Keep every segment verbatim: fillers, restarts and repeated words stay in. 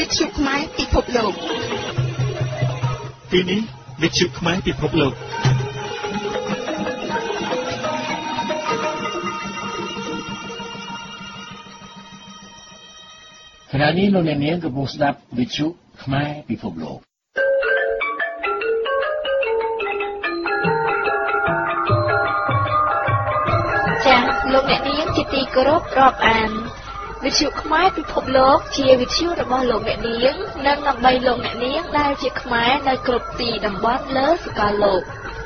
វិទ្យុខ្មែរពិភពលោកទីនេះវិទ្យុខ្មែរពិភពលោកខណៈនេះលោកអ្នកនាងកំពុងស្ដាប់វិទ្យុខ្មែរពិភពលោកចា៎លោកអ្នកនាងជាទីគោរពរាប់អានវិទ្យុខ្មែរពិភពលោកជាវិទ្យុរបស់លោកអ្នកនាងនិងដើម្បីលោកអ្នកនាងដែលជាខ្មែរនៅគ្រប់ទីតំបន់លើសកលលោក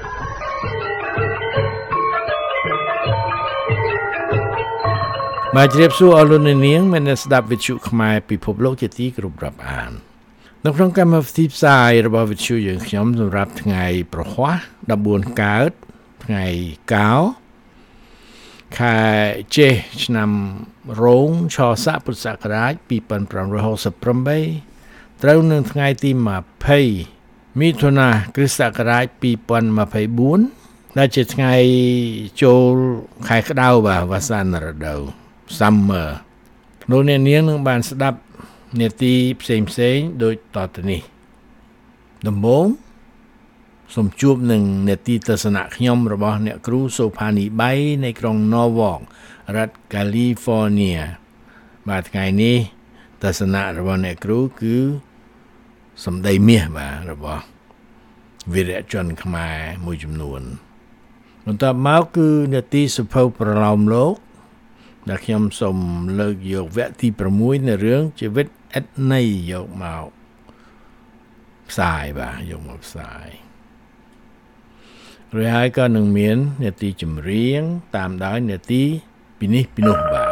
បាទជ្រាបសួរអស់លោកអ្នកនាងមានស្ដាប់វិទ្យុខ្មែរពិភពលោកជាទីគោរពរាប់អាននៅក្នុងកម្មវិធីផ្សាយរបស់វិទ្យុយើងខ្ញុំសម្រាប់ថ្ងៃប្រហ័សដប់បួនកើតថ្ងៃកោខែចេសឆ្នាំរោងឆស័កពុទ្ធសករាជពីរពាន់ប្រាំរយហកសិបប្រាំបីត្រូវនឹងថ្ងៃទី20មិថុនាគ្រិស្តសករាជពីរពាន់ម្ភៃបួនដែលជាថ្ងៃចូលខែក្តៅបាទវស្សានរដូវ Summer លោកអ្នកនាងនឹងបានស្ដាប់នាទីផ្សេងផ្សេងដូចតទៅនេះដំបូងសូមជួបនឹងនាទីទស្សនៈខ្ញុំរបស់អ្នកគ្រូសូផានីបៃនៃក្រុង Norwalk រដ្ឋ California បាទថ្ងៃនេះទស្សនៈរបស់អ្នកគ្រូគឺសម្ដីមាសបាទរបស់វីរៈជនខ្មែរមួយចំនួនបន្ទាប់មកគឺនាទីសុភៅប្រឡោមលោកដែលខ្ញុំសូមលើកយកវគ្គទី6នៃរឿងជីវិតឥតន័យយកមកផ្សាយបាទយកមកផ្សាយរួចហើយក៏នឹងមាននាទីចម្រៀងតាមដោយនាទីពីនេះពីនោះបាទ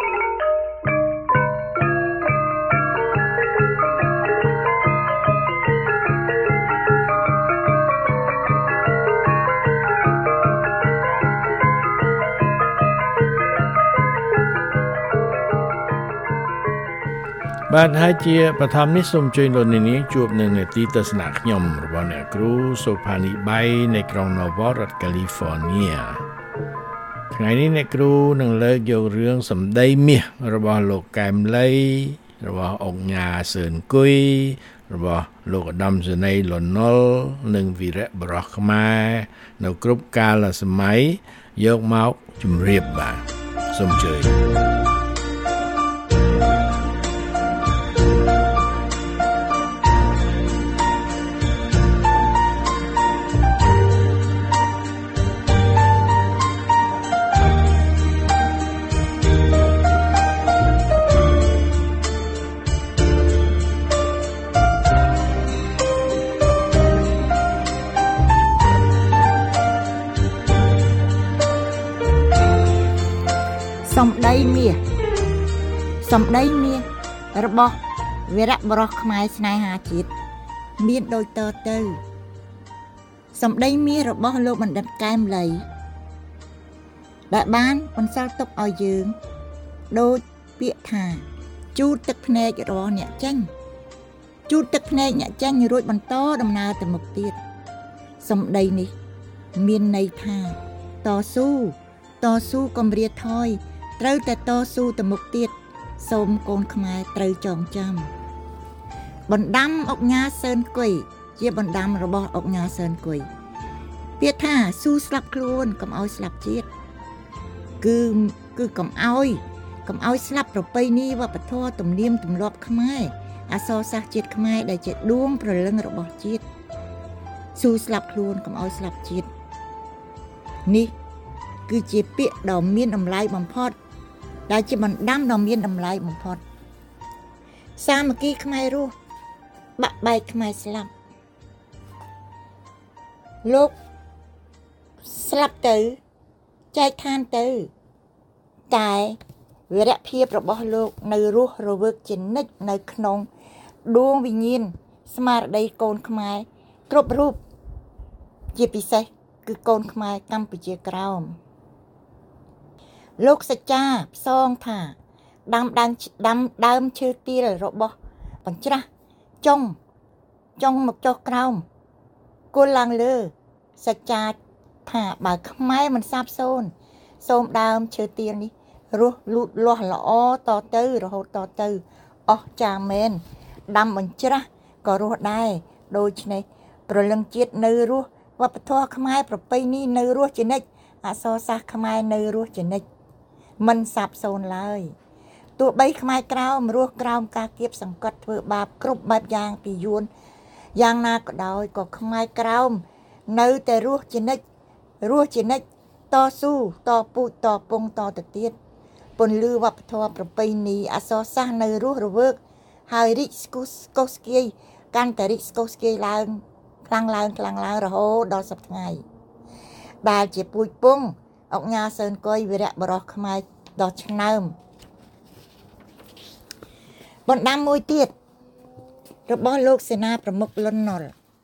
បាទហើយជាបឋមនេះសូមជួយលោកអ្នកនាងជួបនឹងនាទីទស្សនៈខ្ញុំរបស់អ្នកគ្រូសូផានីបៃនៃក្រុង Norwalk រដ្ឋ California ថ្ងៃនេះអ្នកគ្រូនឹងលើកយករឿងសម្ដីមាសរបស់លោកកែមលីរបស់អង្គញាសឿនគុយរបស់លោកឧត្តមសេនីយ៍លន់នល់និងវីរៈបរោះខ្មែរនៅគ្រប់កាលសម័យយកមកជម្រាបបាទសូមអញ្ជើញសម្ដីមាសសម្ដីមាសរបស់វីរៈបរោះខ្មែរស្នេហាជាតិមានដូចតទៅសម្ដីមាសរបស់លោកបណ្ឌិតកែមលីដែលបានបន្សល់ទុកឲ្យយើងដូចពាក្យថាជូតទឹកភ្នែករបស់អ្នកចាញ់ជូតទឹកភ្នែកអ្នកចាញ់រួចបន្តដំណើរទៅមុខទៀតសម្ដីនេះមានន័យថាតស៊ូតស៊ូកុំរាថយត្រូវតែតស៊ូទៅមុខទៀតសូមកូនខ្មែរត្រូវចងចាំបណ្ដាំអុកញ៉ាសឿនគុយជាបណ្ដាំរបស់អុកញ៉ាសឿនគុយពាក្យថាស៊ូស្លាប់ខ្លួនកុំឲ្យស្លាប់ជាតិគឺគឺកុំឲ្យកុំឲ្យស្លាប់ប្រពៃណីវប្បធម៌ទំនៀមទម្លាប់ខ្មែរអក្សរសាស្ត្រជាតិខ្មែរដែលជាដួងព្រលឹងរបស់ជាតិស៊ូស្លាប់ខ្លួនកុំឲ្យស្លាប់ជាតិនេះគឺជាពាក្យដ៏មានតម្លៃបំផុតដែលជាបណ្ដាំដ៏មានតម្លៃបំផុតសាមគ្គីខ្មែររស់បាក់បែកខ្មែរស្លាប់លោកស្លាប់ទៅចែកឋានទៅតែវីរភាពរបស់លោកនៅរស់រវើកជានិច្ចនៅក្នុងដួងវិញ្ញាណស្មារតីកូនខ្មែរគ្រប់រូបជាពិសេសគឺកូនខ្មែរកម្ពុជាក្រោមលោកសច្ចាផ្សងថាដាំដើមដាំដើមឈើទាលរបស់បញ្ច្រាស់ចុងចុងមកចុះក្រោមគល់ឡើងលើសច្ចាថាបើខ្មែរមិនសាបសូន្យសូមដើមឈើទាលនេះរស់លូតលាស់ល្អតទៅរហូតតទៅអស់ចាមែនដាំបញ្ច្រាស់ក៏រស់ដែរដូច្នេះព្រលឹងជាតិនៅរស់វប្បធម៌ខ្មែរប្រពៃណីនៅរស់ជានិច្ចអក្សរសាស្ត្រខ្មែរនៅរស់ជានិច្ចមិនសាបសូន្យឡើយទោះបីខ្មែរក្រោមរស់ក្រោមការគៀបសង្កត់ធ្វើបាបគ្រប់បែបយ៉ាងពីយួនយ៉ាងណាក៏ដោយក៏ខ្មែរក្រោមនៅតែរស់ជានិច្ចរស់ជានិច្ចតស៊ូតពូជតពងតទៅទៀតពន្លឺវប្បធម៌ប្រពៃណីអក្សរសាស្ត្រនៅរស់រវើកហើយរីកស្គុស្កុស្គាយកាន់តែរីកស្គុស្គាយឡើងខ្លាំងឡើងខ្លាំងឡើងរហូតដល់សប្តាហ៍ថ្ងៃដែលជាពូជពងអុកញ៉ាសឿនកុយវីរៈបរោះខ្មែរដ៏ឆ្នើមបណ្ដាំមួយទៀតរបស់លោកសេនាប្រមុខលន់ណុល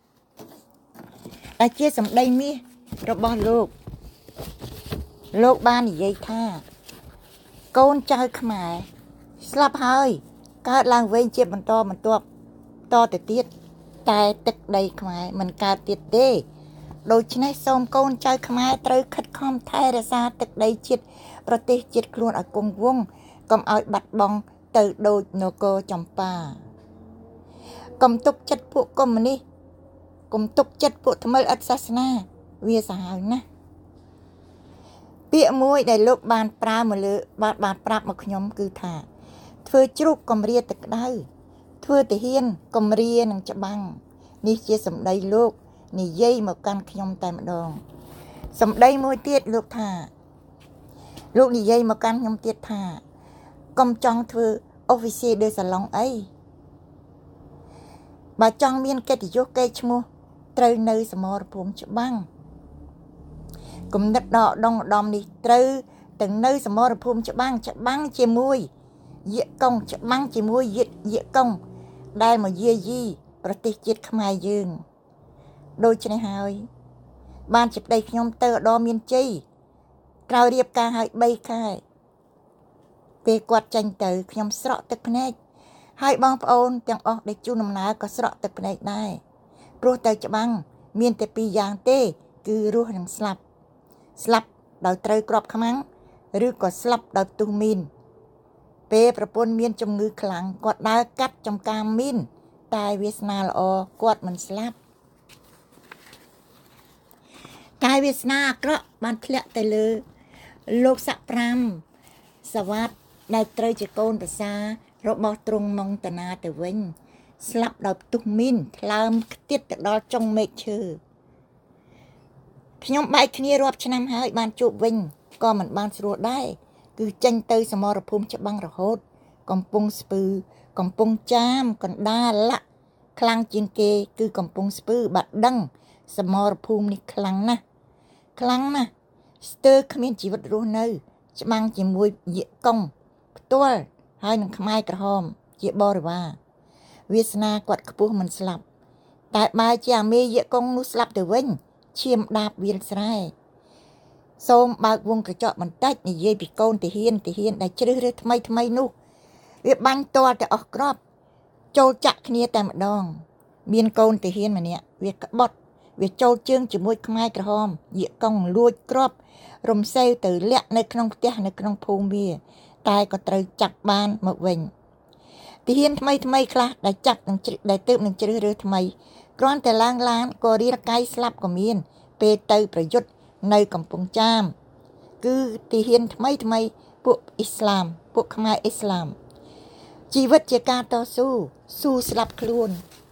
ដែលជាសម្ដីមាសរបស់លោកលោកបាននិយាយថាកូនចៅខ្មែរស្លាប់ហើយកើតឡើងវិញជាបន្តបន្ទាប់តទៅទៀតតែទឹកដីខ្មែរមិនកើតទៀតទេដូច្នេះសូមកូនចៅខ្មែរត្រូវខិតខំថែរក្សាទឹកដីជាតិប្រទេសជាតិខ្លួនឲ្យគង់វង្សកុំឲ្យបាត់បង់ទៅដូចនគរចម្ប៉ាកុំទុកចិត្តពួកកុម្មុយនីសកុំទុកចិត្តពួកថ្មិលឥតសាសនាវាសាហាវណាស់ពាក្យមួយដែលលោកបានប្រើមកលើបានបានប្រាប់មកខ្ញុំគឺថាធ្វើជ្រូកកំរាទឹកក្តៅធ្វើទាហានកំរានឹងច្បាំងនេះជាសម្ដីលោកនិយាយមកកាន់ខ្ញុំតែម្ដងសម្ដីមួយទៀតលោកថាលោកនិយាយមកកាន់ខ្ញុំទៀតថាកុំចង់ធ្វើ officier de salon អីបើចង់មានកិត្តិយសកេរ្តិ៍ឈ្មោះត្រូវនៅសមរភូមិច្បាំងគំនិតដកដងឧត្តមនេះត្រូវទាំងនៅសមរភូមិច្បាំងច្បាំងជាមួយយាកុងច្បាំងជាមួយយាយាកុងដែលមកយាយីប្រទេសជាតិខ្មែរយើងដូច្នេះហើយបានជាប្តីខ្ញុំទៅឧត្តមមានជ័យក្រោយរៀបការឲ្យបីខែពេលគាត់ចាញ់ទៅខ្ញុំស្រក់ទឹកភ្នែកហើយបងប្អូនទាំងអស់ដែលជួនដំណើរក៏ស្រក់ទឹកភ្នែកដែរព្រោះទៅច្បាំងមានតែពីរយ៉ាងទេគឺរស់និងស្លាប់ស្លាប់ដោយត្រូវគ្រាប់ខ្មាំងឬក៏ស្លាប់ដោយផ្ទុះមីនពេលប្រពន្ធមានជំងឺខ្លាំងគាត់ដើរកាត់ចំការមីនតែវាសនាល្អគាត់មិនស្លាប់តែវាសនាអាក្រក់បានធ្លាក់ទៅលើលោកស័កប្រាំសវត្តដែលត្រូវជាកូនប្រសារបស់ទ្រង់ម៉ុងតាណាទៅវិញស្លាប់ដោយផ្ទុះមីនថ្លើមខ្ទាតទៅដល់ចុងមេឃឈើខ្ញុំបែកគ្នារាប់ឆ្នាំហើយបានជួបវិញក៏មិនបានស្រួលដែរគឺចេញទៅសមរភូមិច្បាំងរហូតកំពង់ស្ពឺកំពង់ចាមកណ្ដាលឡាក់ខ្លាំងជាងគេគឺកំពង់ស្ពឺបាត់ដឹងសមរភូមិនេះខ្លាំងណាស់ខ្លាំងណាស់ស្ទើរគ្មានជីវិតរស់នៅច្បាំងជាមួយយាកុងផ្ទាល់ហើយនឹងខ្មែរក្រហមជាបរិវារវាសនាគាត់ខ្ពស់មិនស្លាប់តែបើជាអាមេយាកុងនោះស្លាប់ទៅវិញឈាមដាបវាលស្រែសូមបើកវងកញ្ចក់បន្តិចនិយាយពីកូនទាហានទាហានដែលជ្រើសរើសថ្មីថ្មីនោះវាបាញ់ទាល់តែអស់គ្រាប់ចូលចាក់គ្នាតែម្ដងមានកូនទាហានម្នាក់វាក្បត់វាចូលជើងជាមួយខ្មែរក្រហមយាកុងលួចគ្រាប់រំសេវទៅលាក់នៅក្នុងផ្ទះនៅក្នុងភូមិវាតែក៏ត្រូវចាប់បានមកវិញទាហានថ្មីថ្មីខ្លះដែលចាប់នឹងដែលទើបនឹងជ្រើសរើសថ្មីគ្រាន់តែឡើងឡានក៏រីរកាយស្លាប់ក៏មានពេលទៅប្រយុទ្ធនៅកំពង់ចាមគឺទាហានថ្មីថ្មីពួកអ៊ីស្លាមពួកខ្មែរអ៊ីស្លាមជីវិតជាការតស៊ូស៊ូស្លាប់ខ្លួ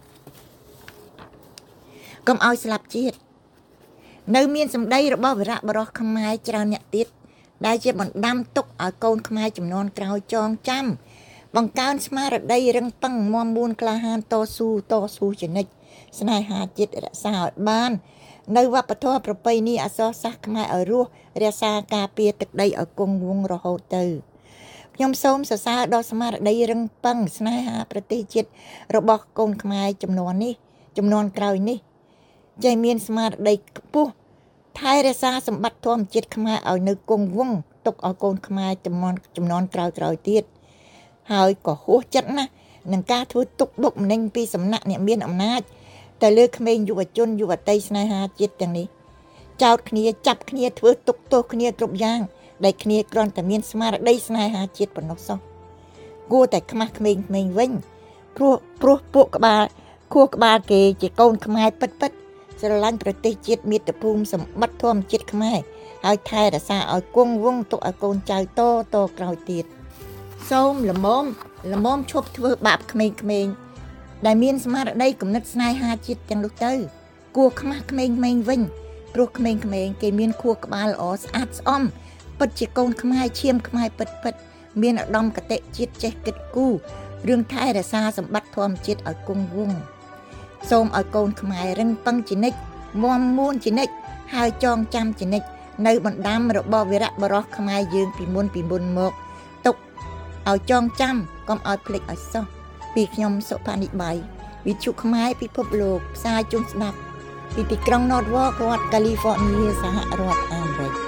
នកុំឲ្យស្លាប់ជាតិនៅមានសម្ដីរបស់វីរៈបរោះខ្មែរច្រើនអ្នកទៀតដែលជាបណ្ដាំទុកឲ្យកូនខ្មែរចំនួនក្រោយចងចាំបង្កើនស្មារតីរឹងប៉ឹងមាំមួនក្លាហានតស៊ូតស៊ូជានិច្ចស្នេហាជាតិរក្សាឲ្យបាននៅវប្បធម៌ប្រពៃណីអក្សរសាស្ត្រខ្មែរឲ្យរស់រក្សាការពារទឹកដីឲ្យគង់វង្សរហូតទៅខ្ញុំសូមសរសើរដល់ស្មារតីរឹងប៉ឹងស្នេហាប្រទេសជាតិរបស់កូនខ្មែរចំនួននេះចំនួនក្រោយនេះចេះមានស្មារតីខ្ពស់ថែរក្សាសម្បត្តិធម្មជាតិខ្មែរឲ្យនៅគង់វង្សទុកឲ្យកូនខ្មែរចំនួនចំនួនក្រោយក្រោយទៀតហើយក៏ហួសចិត្តណាស់នឹងការធ្វើទុកបុកម្នេញពីសំណាក់អ្នកមានអំណាចតែលើក្មេងយុវជនយុវតីស្នេហាជាតិទាំងនេះចោទគ្នាចាប់គ្នាធ្វើទុកទោសគ្នាគ្រប់យ៉ាងដែលគ្នាគ្រាន់តែមានស្មារតីស្នេហាជាតិប៉ុណ្ណោះសោះគួរតែខ្មាស់ក្មេងៗវិញព្រោះព្រោះពួកក្បាលខួរក្បាលគេជាកូនខ្មែរពិតពិតស្រឡាញ់ប្រទេសជាតិមាតុភូមិសម្បត្តិធម្មជាតិខ្មែរហើយថែរក្សាឲ្យគង់វង្សទុកឲ្យកូនចៅតតក្រោយទៀតសូមល្មមល្មមឈប់ធ្វើបាបក្មេងៗដែលមានស្មារតីគំនិតស្នេហាជាតិទាំងនោះទៅគួរខ្មាស់ក្មេងៗវិញព្រោះក្មេងៗគេមានខួរក្បាលល្អស្អាតស្អំពិតជាកូនខ្មែរឈាមខ្មែរពិតពិតមានឧត្តមគតិជាតិចេះគិតគូររឿងថែរក្សាសម្បត្តិធម្មជាតិឲ្យគង់វង្សសូមឲ្យកូនខ្មែររឹងប៉ឹងជានិច្ចមាំមួនជានិច្ចហើយចងចាំជានិច្ចនៅបណ្ដាំរបស់វីរៈបរោះខ្មែរយើងពីមុនពីមុនមកទុកឲ្យចងចាំកុំឲ្យភ្លេចឲ្យសោះពីខ្ញុំសុផានិបាយវិទ្យុខ្មែរពិភពលោកផ្សាយជូនស្ដាប់ពីទីក្រុង Norwalk រដ្ឋ California សហរដ្ឋអាមេរិក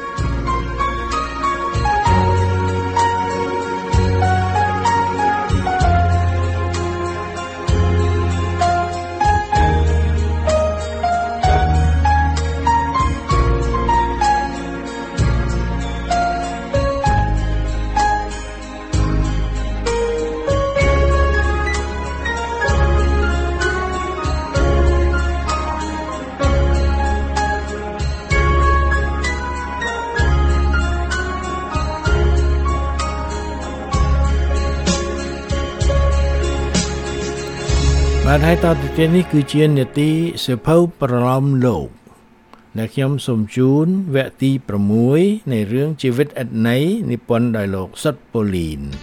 បាទហើយតទៅទៀតនេះគឺជានាទីសិភៅប្រឡំលោកដែលខ្ញុំសូមជូនវគ្គទី6នៃរឿងជីវិតឥតន័យនិពន្ធដោយលោកសុតប៉ូលីន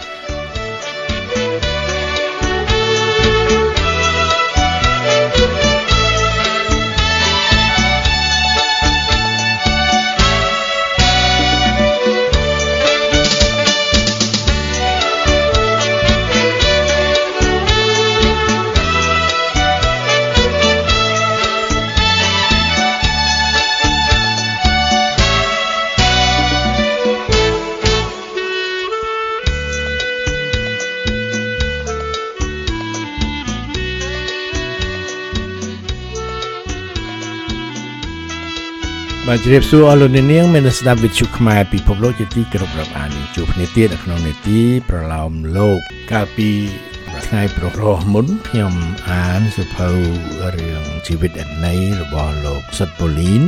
បាទជ្រាបសួរអស់លោកអ្នកនាងមានស្ដាប់វិទ្យុខ្មែរពិភពលោកជាទីគោរពរាប់អានជួបគ្នាទៀតនៅក្នុងនេតិប្រឡោមលោកកាលពីថ្ងៃប្រហោះមុនខ្ញុំអានសៀវភៅរឿងជីវិតឥតន័យរបស់លោកសុតប៉ូលីន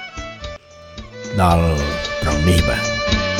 ដល់ត្រង់នេះបាទ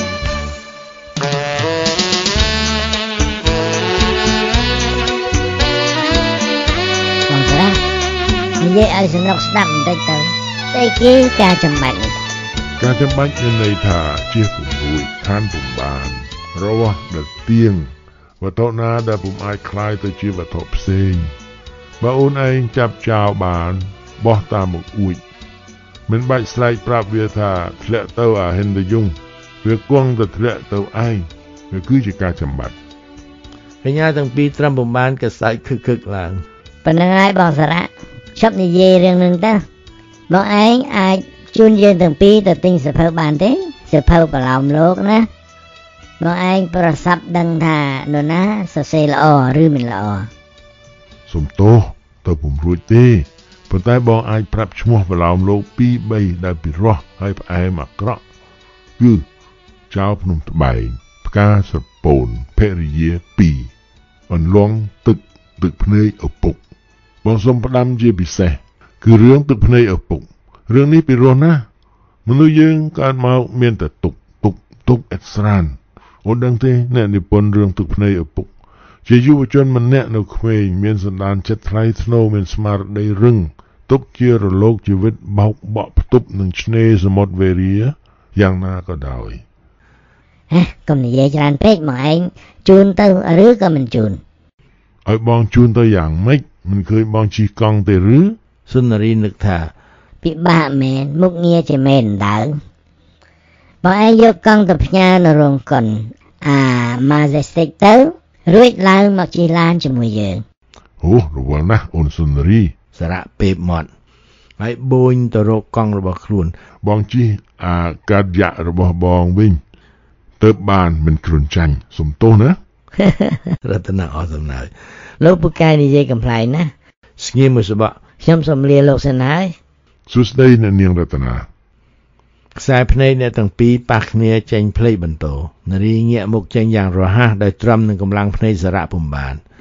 បងតានិយាយឲ្យសំឡុកស្ដាប់បន្តិចទៅស្អីគេការចំបាច់នេះការចំបាច់មានន័យថាជាពំរួយឋានពំបានរវ៉ាដែលទៀងវត្ថុណាដែលពុំអាចคล้ายទៅជាវត្ថុផ្សេងបើអូនឯងចាប់ចោលបានបោះតាមមកអួចមិនបាច់ស្រែកប្រាប់វាថាធ្លាក់ទៅអាហិនតយុងវាគង់ទៅធ្លាក់ទៅឯងវាគឺជាការចំបាច់កញ្ញាទាំងពីរត្រឹមពុំបានកសែកខឹកខឹកឡើងប៉ុណ្្នឹងហើយបងសារៈឈប់និយាយរឿងនឹងទៅបងឯងអាចជូនយើងទាំងពីរទៅទិញសៀវភៅបានទេសៀវភៅប្រឡោមលោកណាបងឯងប្រសាប់ដឹងថានរណាសរសេរល្អឬមិនល្អសុំទោសទៅពុំរួចទេប៉ុន្តែបងអាចប្រាប់ឈ្មោះប្រឡោមលោកពីរ បីដែលពិរោះហើយផ្អែមអាក្រក់គឺចៅភ្នំត្បែងផ្កាស្រពោនភរិយាពីរអន្លង់ទឹកទឹកភ្នែកឪពុកបងសូមផ្ដាំជាពិសេសគឺរឿងទឹកភ្នែកឪពុករឿងនេះពិរោះណាស់មនុស្សយើងកើតមកមានតែទុកទុកទុកអេស្រានអូនដឹងទេអ្នកនិពន្ធរឿងទឹកភ្នែកឪពុកជាយុវជនម្នាក់នៅក្មេងមានសន្តានចិត្តថ្លៃថ្នូរមានស្មារតីរឹងទុកជារលកជីវិតបោកបក់ផ្ទប់នឹងឆ្នេរសមុទ្រវេរាយ៉ាងណាក៏ដោយហេកុំនិយាយច្រើនពេកមកឯងជូនទៅឬក៏មិនជូនឲ្យបងជូនទៅយ៉ាងម៉េចមិនឃើញបងជិះកង់ទេឬសុនារីនឹកថាពិបាកមែនមុខងារជាមែនដើបងឯងយកកង់ទៅផ្ញើនៅរោងកុនអា Majestic ទៅរួចឡើងមកជិះឡានជាមួយយើងអូរវល់ណាស់អូនសុនារីសារៈពេបមាត់ហើយបូនទៅរកកង់របស់ខ្លួនបងជិះអាកាឌយ៉ារបស់បងវិញទៅបានមិនគ្រុនចាញ់សុំទោសណារតនាអស់សំណើលោកពូកែនិយាយកំ pl ែងណាស្ងៀមមួយសបកខ្ញុំសូមលាលោកសិនហើយសួស្ដីអ្នកនាងរតនាខ្សែភ្នែកអ្នកទាំងពីរប៉ះគ្នាចេញភ្លេចបន្តនារីងាកមុខចេញយ៉ាងរហ័សដោយត្រឹមនឹងកម្លាំងភ្នែកសារៈពុំបាន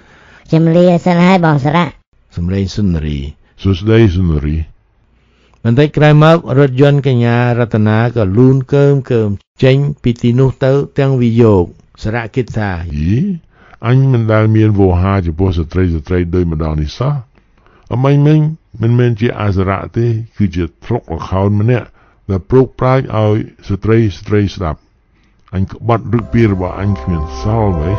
ជំរាបសិនហើយបងសារៈសម្លេងសុនារីសួស្តីសុនារីបន្តិចក្រោយមករថយន្តកញ្ញារតនាក៏លូនកើមកើមចេញពីទីនោះទៅទាំងវិយោគសារៈគិតថាយីអញមិនដែលមានវោហាចំពោះស្ត្រីស្ត្រីដោយម្ដងនេះសោះអមាញ់មិញមិនមែនជាអសរៈទេគឺជាធ្លុកល្ខោនម្នាក់ដែលប្រុកប្រាជ្ញឲ្យស្ត្រីស្ត្រីស្ដាប់អញក្បត់រឹកពីរបស់អញគ្មានសល់ទេ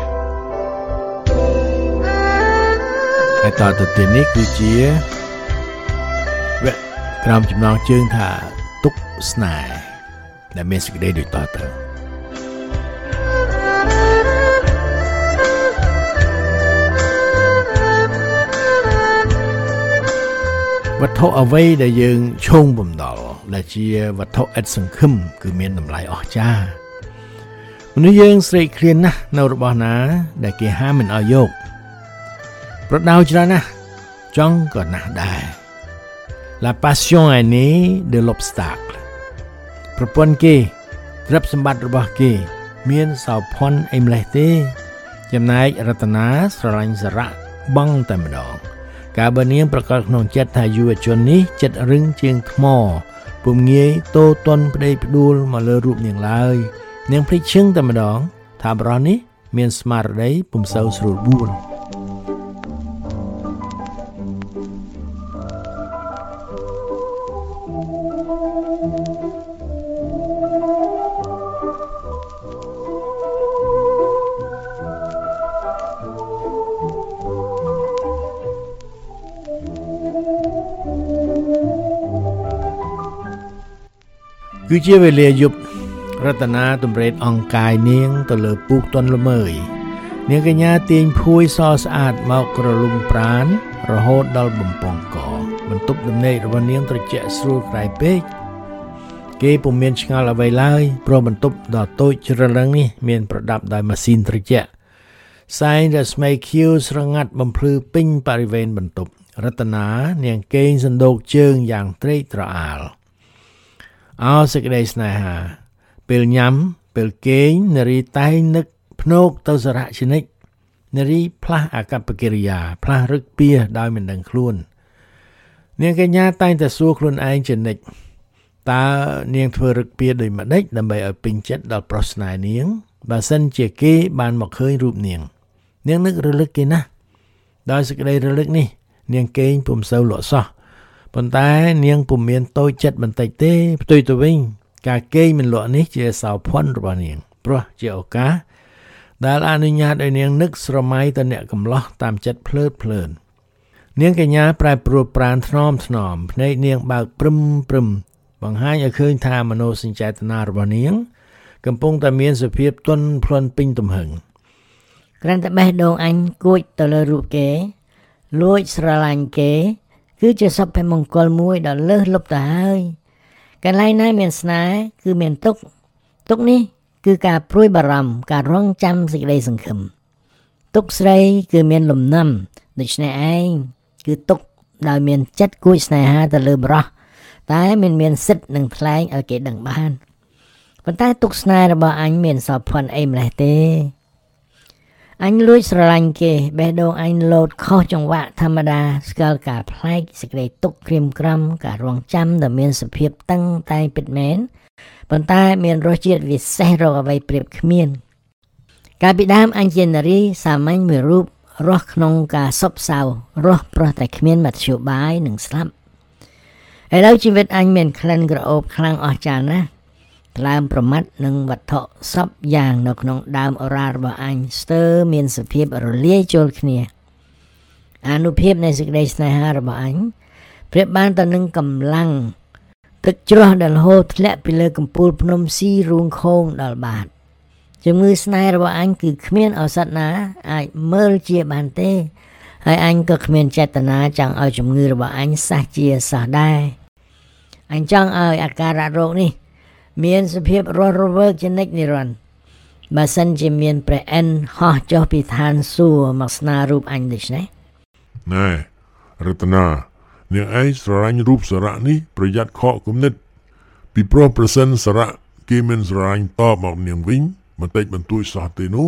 ហើយតទៅទៀតនេះគឺជាវគ្គក្រោមចំណងជើងថាទុកស្នេហ៍ដែលមានសេចក្តីដូចតទៅវត្ថុអ្វីដែលយើងឈោងបំដល់ដែលជាវត្ថុឥតសង្ឃឹមគឺមានតម្លៃអស្ចារ្យមនុស្សយើងស្រេកឃ្លានណាស់នៅរបស់ណាដែលគេហាមមិនឲ្យយកប្រដៅច្រើនណាស់ចង់ក៏ណាស់ដែរ La passion est née de l'obstacle ប្រពន្ធគេទ្រព្យសម្បត្តិរបស់គេមានសោភ័ណ្ឌអីម្លេះទេចំណែករតនាស្រឡាញ់សារៈបងតែម្ដងការបើនាងប្រកាសក្នុងចិត្តថាយុវជននេះចិត្តរឹងជាងថ្មពុំងាយតូតន់ប្តីផ្ដួលមកលើរូបនាងឡើយនាងភ្លេចឈឹងតែម្ដងថាបរិះនេះមានស្មារតីពុំសូវស្រួលបួន គឺជាវេលាយប់រតនាទំរេតអង្កាយនាងទៅលើពូកទន់ល្មើយនាងកញ្ញាទាញភួយសស្អាតមកក្រលុំប្រានរហូតដល់បំពង់កបន្ទប់ដំណេករបស់នាងត្រជាក់ស្រួលក្រៃពេកគេពុំមានឆ្ងល់អ្វីឡើយព្រោះបន្ទប់ដ៏តូចជ្រលឹងនេះមានប្រដាប់ដោយម៉ាស៊ីនត្រជាក់សែងរស្មីខៀវស្រងាត់បំភ្លឺពេញបរិវេណបន្ទប់រតនានាងគេងសណ្ដោកជើងយ៉ាងត្រេកត្រអាល អោសេចក្តីស្នេហាពេលញ៉ាំពេលគេងនារីតែងនឹកភ្នោកទៅសារៈជនិតនារីផ្លាស់អាកប្បកិរិយាផ្លាស់រឹកពៀដោយមិនដឹងខ្លួននាងកញ្ញាតែងតែសួរខ្លួនឯងជនិតតើនាងធ្វើរឹកពៀដោយម្ដេចដើម្បីឲ្យពេញចិត្តដល់ប្រុសស្នេហ៍នាងបើសិនជាគេបានមកឃើញរូបនាងនាងនឹករលឹកគេណាស់ដោយសេចក្តីរលឹកនេះនាងគេងពុំសូវលក់សោះ ប៉ុន្តែនាងពុំមានតូចចិត្តបន្តិចទេផ្ទុយទៅវិញការគេងមិនលក់នេះជាសោភ័ណ្ឌរបស់នាងព្រោះជាឱកាសដែលអនុញ្ញាតឲ្យនាងនឹកស្រមៃទៅអ្នកកំឡោះតាមចិត្តភ្លើតភ្លើននាងកញ្ញាប្រែប្រួលប្រានថ្នមថ្នមភ្នែកនាងបើកព្រឹមព្រឹមបង្ហាញឲ្យឃើញថាមនោសញ្ចេតនារបស់នាងកំពុងតែមានសភាពទន់ភ្លន់ពេញទំហឹងគ្រាន់តែបេះដូងអញគួចទៅលើរូបគេលួចស្រឡាញ់គេ គឺជាសុភមង្គលមួយដ៏លើសលប់ទៅហើយកន្លែងណាមានស្នេហ៍គឺមានទុក្ខទុក្ខនេះគឺការព្រួយបារម្ភការរងចាំសេចក្តីសង្ឃឹមទុក្ខស្រីគឺមានលំនាំដូច្នេះឯងគឺទុក្ខដោយមានចិត្តគួចស្នេហាទៅលើបរិះតែមិនមានសិទ្ធិនឹងថ្លែងឲ្យគេដឹងបានប៉ុន្តែទុក្ខស្នេហ៍របស់អញមានសោភ័ណ្ឌអីម្លេះទេ អញលួចស្រឡាញ់គេបេះដូងអញលោតខុសចង្វាក់ធម្មតាស្គាល់ការប្លែកសេចក្តីទុក្ខក្រៀមក្រំការរងចាំដែលមានសភាពតឹងតែពិតមែនប៉ុន្តែមានរសជាតិវិសេសរកអ្វីប្រៀបគ្មានកាលពីដើមអញជានារីសាមញ្ញមួយរូបរស់ក្នុងការសពសៅរស់ប្រោះតែគ្មានមធ្យោបាយនឹងស្លាប់ឥឡូវជីវិតអញមានក្លិនក្រអូបខ្លាំងអស្ចារ្យណាស់ ថ្លើមប្រមាត់នឹងវត្ថុសពយ៉ាងនៅក្នុងដើមអូរ៉ារបស់អញស្ទើរមានសភាពរលាយចូលគ្នាអនុភាពនៃសេចក្តីស្នេហារបស់អញប្រៀបបានទៅនឹងកម្លាំងទឹកជ្រោះដែលហូរធ្លាក់ពីលើកំពូលភ្នំស៊ីរូងខូងដល់បាតជំងឺស្នេហ៍របស់អញគឺគ្មានឱសថណាអាចមើលជាបានទេហើយអញក៏គ្មានចេតនាចង់ឲ្យជំងឺរបស់អញសះជាសះដែរអញចង់ឲ្យអាការៈរោគនេះ មានសភាពរស់រវើកជានិច្ចនិរន្តរ៍បើសិនជាមានព្រះអិនហោះចុះពីឋានសួគ៌មកស្នារូបអញដូច្នេះណែរតនានាងឯងស្រឡាញ់រូបសារៈនេះប្រយ័ត្នខកគំនិតពីព្រោះប្រសិនសារៈគេមិនស្រឡាញ់តបមកនាងវិញបន្តិចបន្តួចសោះទេនោះ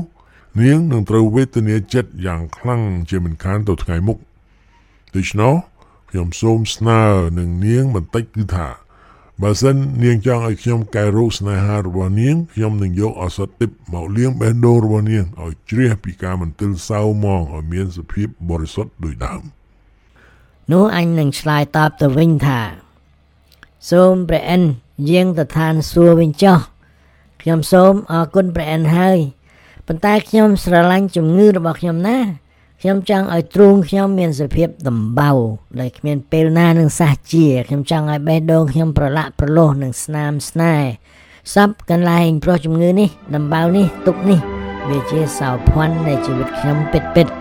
នាងនឹងត្រូវវេទនាចិត្តយ៉ាងខ្លាំងជាមិនខានទៅថ្ងៃមុខដូច្នោះខ្ញុំសូមស្នើនឹងនាងបន្តិចគឺថាបើសិននាងចង់ឲ្យខ្ញុំកែរោគស្នេហារបស់នាងខ្ញុំនឹងយកឱសថទិព្វមកលាងបេះដូងរបស់នាងឲ្យជ្រះពីការមន្ទិលសៅហ្មងឲ្យមានសភាពបរិសុទ្ធដូចដើមនោះអញនឹងឆ្លើយតបទៅវិញថាសូមព្រះអិនយាងទៅឋានសួគ៌វិញចុះខ្ញុំសូមអរគុណព្រះអិនហើយប៉ុន្តែខ្ញុំស្រឡាញ់ជំងឺរបស់ខ្ញុំណាខ្ញុំចង់ឲ្យទ្រូងខ្ញុំមានសភាពដំបៅដែលគ្មានពេលណានឹងសះជាខ្ញុំចង់ឲ្យបេះដូងខ្ញុំប្រឡាក់ប្រលោះនឹងស្នាមស្នេហ៍សពកន្លែងព្រោះជំងឺនេះដំបៅនេះទុកនេះវាជាសោភ័ណ្ឌនៃជីវិតខ្ញុំពិតពិត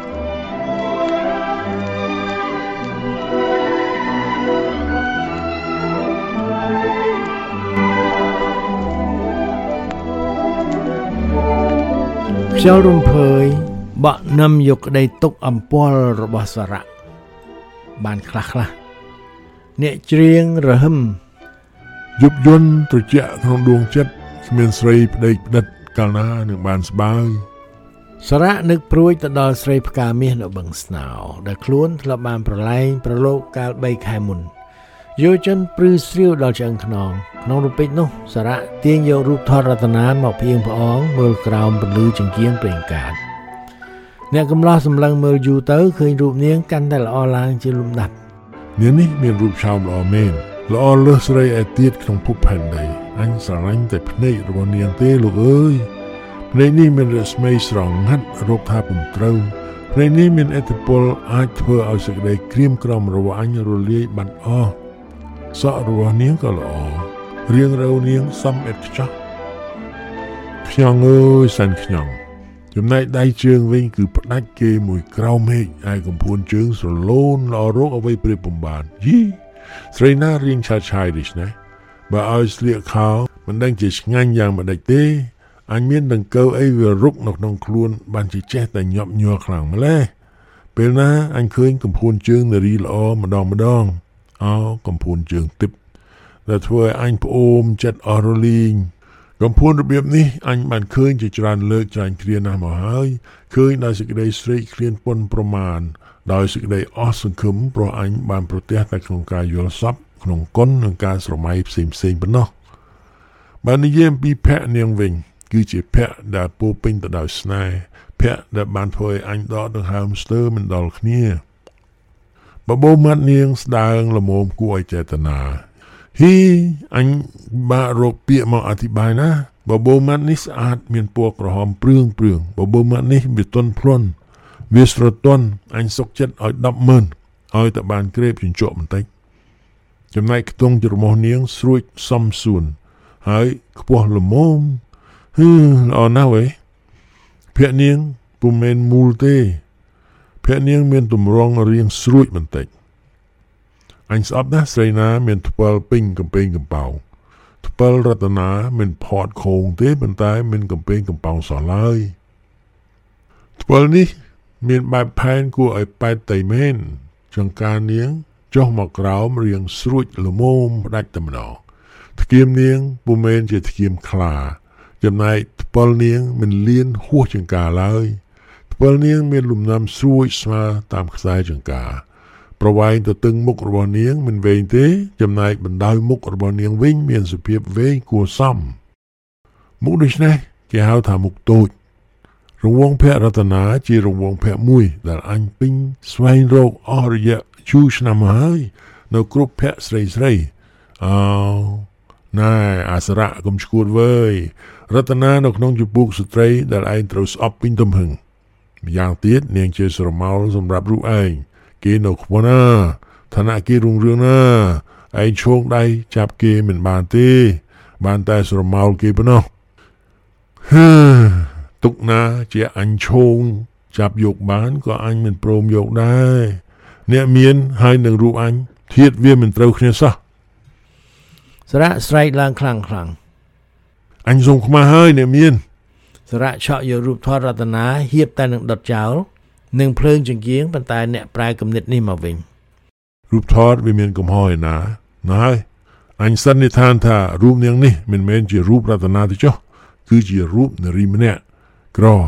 ខ្យល់រំភើយបក់នឹមយកក្តីទុកអំពល់របស់សារៈបានខ្លះខ្លះអ្នកច្រៀងរហឹមយប់យន់ត្រជាក់ក្នុងដួងចិត្តគ្មានស្រីប្តេកផ្ដិតកាលណានឹងបានស្បើយសារៈនឹកព្រួយទៅដល់ស្រីផ្កាមាសនៅបឹងស្នោដែលខ្លួនធ្លាប់បានប្រឡែងប្រឡូកកាលបីខែមុនយោជនព្រឺស្រាវដល់ឆ្អឹងខ្នងក្នុងរូបពេជ្រនោះសារៈទាញយករូបថតរតនាមកភៀងព្រះអង្គមើលក្រោមពន្លឺចង្គៀងប្រេងកាតអ្នកកំឡោះសម្លឹងមើលយូរទៅឃើញរូបនាងកាន់តែល្អឡើងជាលំដាប់នាងនេះមានរូបឆោមល្អមែនល្អលើសស្រីឯទៀតក្នុងភពផែនដីអញស្រឡាញ់តែភ្នែករបស់នាងទេលោកអើយភ្នែកនេះមានរស្មីស្រងហាត់រកថាពុំត្រូវភ្នែកនេះមានឥទ្ធិពលអាចធ្វើឲ្យសេចក្តីក្រៀមក្រំរបស់អញរលាយបាត់អស់សក់របស់នាងក៏ល្អរៀងរៅនាងសំអិតខ្ចោះខ្ញងអើយសាន់ខ្ញងចំណែកដៃជើងវិញគឺផ្ដាច់គេមួយក្រោមហេកឯកំភួនជើងស្រលូនល្អរកអ្វីព្រៀបបំបានយីស្រីណារៀងឆាឆាយដូចនេះបើឲ្យស្លៀកខោមិនដឹងជាឆ្ងាញ់យ៉ាងម៉េចទេអញមានដង្កូវអីវារុកនៅក្នុងខ្លួនបានជាចេះតែញាប់ញ័រខ្លាំងម្ល៉េះពេលណាអញឃើញកំភួនជើងនារីល្អម្ដងម្ដងអោកំភួនជើងទិព្វដែលធ្វើឲ្យអញផ្អូមចិត្តអស់រលីងកំភួនរបៀបនេះអញបានឃើញជាច្រើនលើកច្រើនគ្រាណាស់មកហើយឃើញដោយសេចក្តីស្រេកឃ្លានពន់ប្រមាណដោយសេចក្តីអស់សង្ឃឹមព្រោះអញបានប្រទះតែក្នុងការយល់សប្តិក្នុងគុណនិងការស្រមៃផ្សេងផ្សេងប៉ុណ្ណោះបាននិយាយអំពីភក្ត្រនាងវិញគឺជាភក្ត្រដែលពោពេញទៅដោយស្នេហ៍ភក្ត្រដែលបានធ្វើឲ្យអញដកដង្ហើមស្ទើរមិនដល់គ្នាបបោមាត់នាងស្ដើងល្មមគួរឲ្យចេតនាហ៊ីអញបាក់រកពាក្យមកអធិប្បាយណាបបោមាត់នេះស្អាតមានពណ៌ក្រហមព្រឿងព្រឿងបបោមាត់នេះវាទន់ភ្លន់វាស្រទន់អញសុកចិត្តឲ្យដប់ម៉ឺនឲ្យតែបានក្រេបជញ្ជក់បន្តិចចំណែកខ្ទង់ច្រមុះនាងស្រួចសំសួនហើយខ្ពស់ល្មមហឺល្អណាស់វ៉េភក្ត្រនាងពុំមែនមូលទេភក្ត្រនាងមានទម្រង់រាងស្រួចបន្តិចអញស្អប់ណាស់ស្រីណាមានថ្ពាល់ពេញកំពែងកំប៉ោងថ្ពាល់រតនាមិនផតខោងទេប៉ុន្តែមានកំពែងកំប៉ោងសោះឡើយថ្ពាល់នេះមានបែបផែនគួរឲ្យប៉ែតតៃមែនចង្ការនាងចុះមកក្រោមរាងស្រួចល្មមផ្ដាច់តែម្ដងថ្គាមនាងពុំមែនជាថ្គាមខ្លាចំណែកថ្ពាល់នាងមិនលៀនហួសចង្ការឡើយថ្ពាល់នាងមានលំនាំស្រួចស្មើតាមខ្សែចង្ការប្រវែងទៅទឹងមុខរបស់នាងមិនវែងទេចំណែកបណ្ដោយមុខរបស់នាងវិញមានសភាពវែងគួរសមមុខដូចនេះគេហៅថាមុខតូចរង្វង់ភក្ត្ររតនាជារង្វង់ភក្ត្រមួយដែលអញពេញស្វែងរកអស់រយៈយូរឆ្នាំមកហើយនៅគ្រប់ភក្ត្រស្រីស្រីអោណែអសរៈកុំឈួតវើយរតនានៅក្នុងជពុកស្ត្រីដែលឯងត្រូវស្អប់ពេញទំហឹងម្យ៉ាងទៀតនាងជាស្រមោលសម្រាប់រូបឯងគេនៅខ្ពស់ណាឋានៈគេរុងរឿងណាឯងឈោងដៃចាប់គេមិនបានទេបានតែស្រមោលគេប៉ុណ្ណោះហឺទុកណាជាអញឈោងចាប់យកបានក៏អញមិនព្រមយកដែរអ្នកមានហើយនឹងរូបអញធៀបវាមិនត្រូវគ្នាសោះសារៈស្រែកឡើងខ្លាំងខ្លាំងអញសុំខ្មាស់ហើយអ្នកមានសារៈឆក់យករូបថតរតនាហៀបតែនឹងដុតចោលនឹងភ្លើងចង្គៀងប៉ុន្តែអ្នកប្រែគំនិតនេះមកវិញរូបថតវាមានកំហុសឯណាណាហើយអញសន្និដ្ឋានថារូបនាងនេះមិនមែនជារូបរតនាទេចុះគឺជារូបនារីម្នាក់ក្រ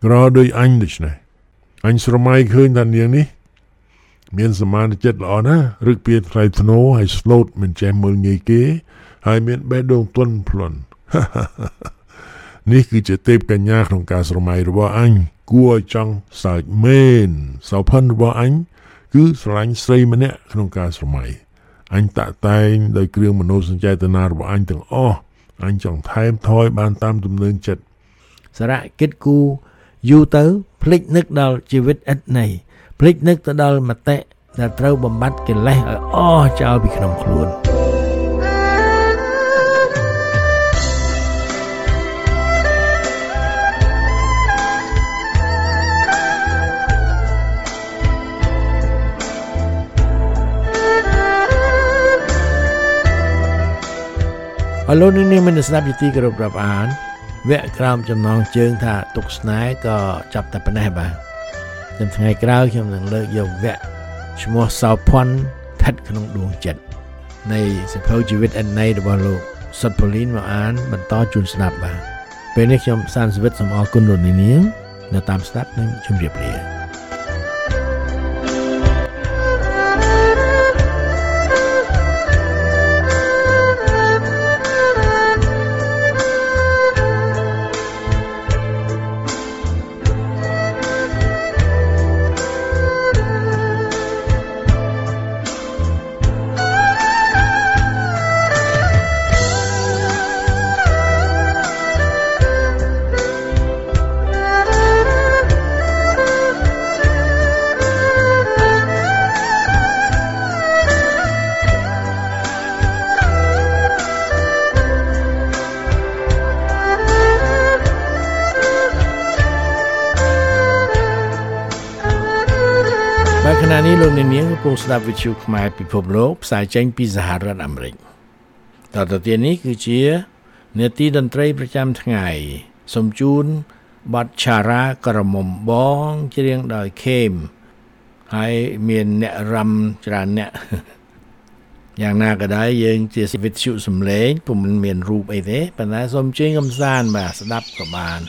ក្រដោយអញដូច្នេះអញស្រមៃឃើញថានាងនេះមានសមានចិត្តល្អណាស់រឹកពីថ្លៃធ្នូហើយស្លូតមិនចេះមើលងាយគេហើយមានបេះដូងទន់ភ្លន់នេះគឺជាទេពកញ្ញាក្នុងការស្រមៃរបស់អញគួរឲ្យចង់សើចមែនសោភ័ណរបស់អញគឺស្រឡាញ់ស្រីម្នាក់ក្នុងការស្រមៃអញតាក់តែងដោយគ្រឿងមនោសញ្ចេតនារបស់អញទាំងអស់អញចង់ថែមថយបានតាមទំនើងចិត្តសារៈគិតគូយូរទៅភ្លេចនឹកដល់ជីវិតឥតន័យភ្លេចនឹកទៅដល់មតិដែលត្រូវបំបត្តិកិលេសឲ្យអស់ចោលពីក្នុងខ្លួនអរលោកនាងមានស្ដាប់យទីគោរពរាប់អានវគ្គក្រោមចំណងជើងថាទុកស្នេហ៍ក៏ចាប់តែប៉ុណ្ណេះបាទចាំថ្ងៃក្រោយខ្ញុំនឹងលើកយកវគ្គឈ្មោះសោភ័ណស្ថិតក្នុងដួងចិត្តនៃសភៅជីវិតអន័យរបស់លោកសុតប៉ូលីនមកអានបន្តជូនស្ដាប់បាទពេលនេះខ្ញុំសានសវិតសូមអរគុណលោកនាងនៅតាមស្ដាប់និងជម្រាបលាខណៈនេះលោកនាងកំពុងស្ដាប់វិទ្យុខ្មែរពិភពលោកផ្សាយចេញពីសហរដ្ឋអាមេរិកតទៅទៀតនេះគឺជានាទីតន្ត្រីប្រចាំថ្ងៃសូមជូនបទឆារ៉ាក្រមុំបងច្រៀងដោយខេមហើយមានអ្នករំច្រើនអ្នកយ៉ាងណាក៏ដោយយើងជាវិទ្យុសំឡេងពុំមានរូបអីទេប៉ុន្តែសូមជើញកំសាន្តបាទស្ដាប់ក៏បាន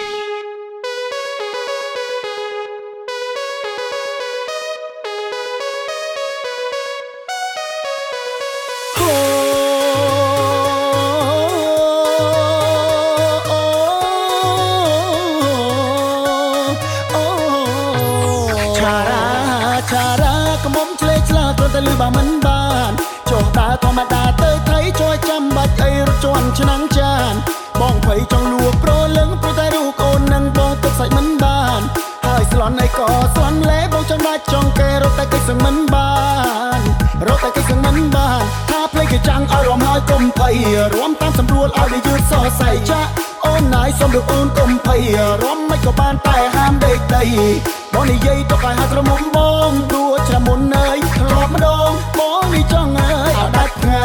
បើមិនបានចុះដើរធម្មតាទៅថៃជួយចាំបាច់អីរត់ជន់ឆ្នាំងចានបងភ័យចង់លួប្រលឹងព្រោះតែរូបអូននឹងបងទឹកសាច់មិនបានហើយស្លន់អីក៏ស្លន់លែបងចង់ដាច់ចង់គេរត់តែគេសឹងមិនបានរត់តែគេសឹងមិនបានថាភ្លេចគេចាំងឲ្យរំហើយកុំភ័យរួមតាមសម្រួលឲ្យវាយឺតសរសៃចាអូនណាយសុំលោកអូនកុំភ័យរំមិនក៏បានតែហាមដេកដីបងនិយាយទៅឲ្យហាត់ក្រមុំបងដួច្រាមុនអើយធ្លាប់ម្ដងបងនេះចង់អើយឲ្យដាច់ខា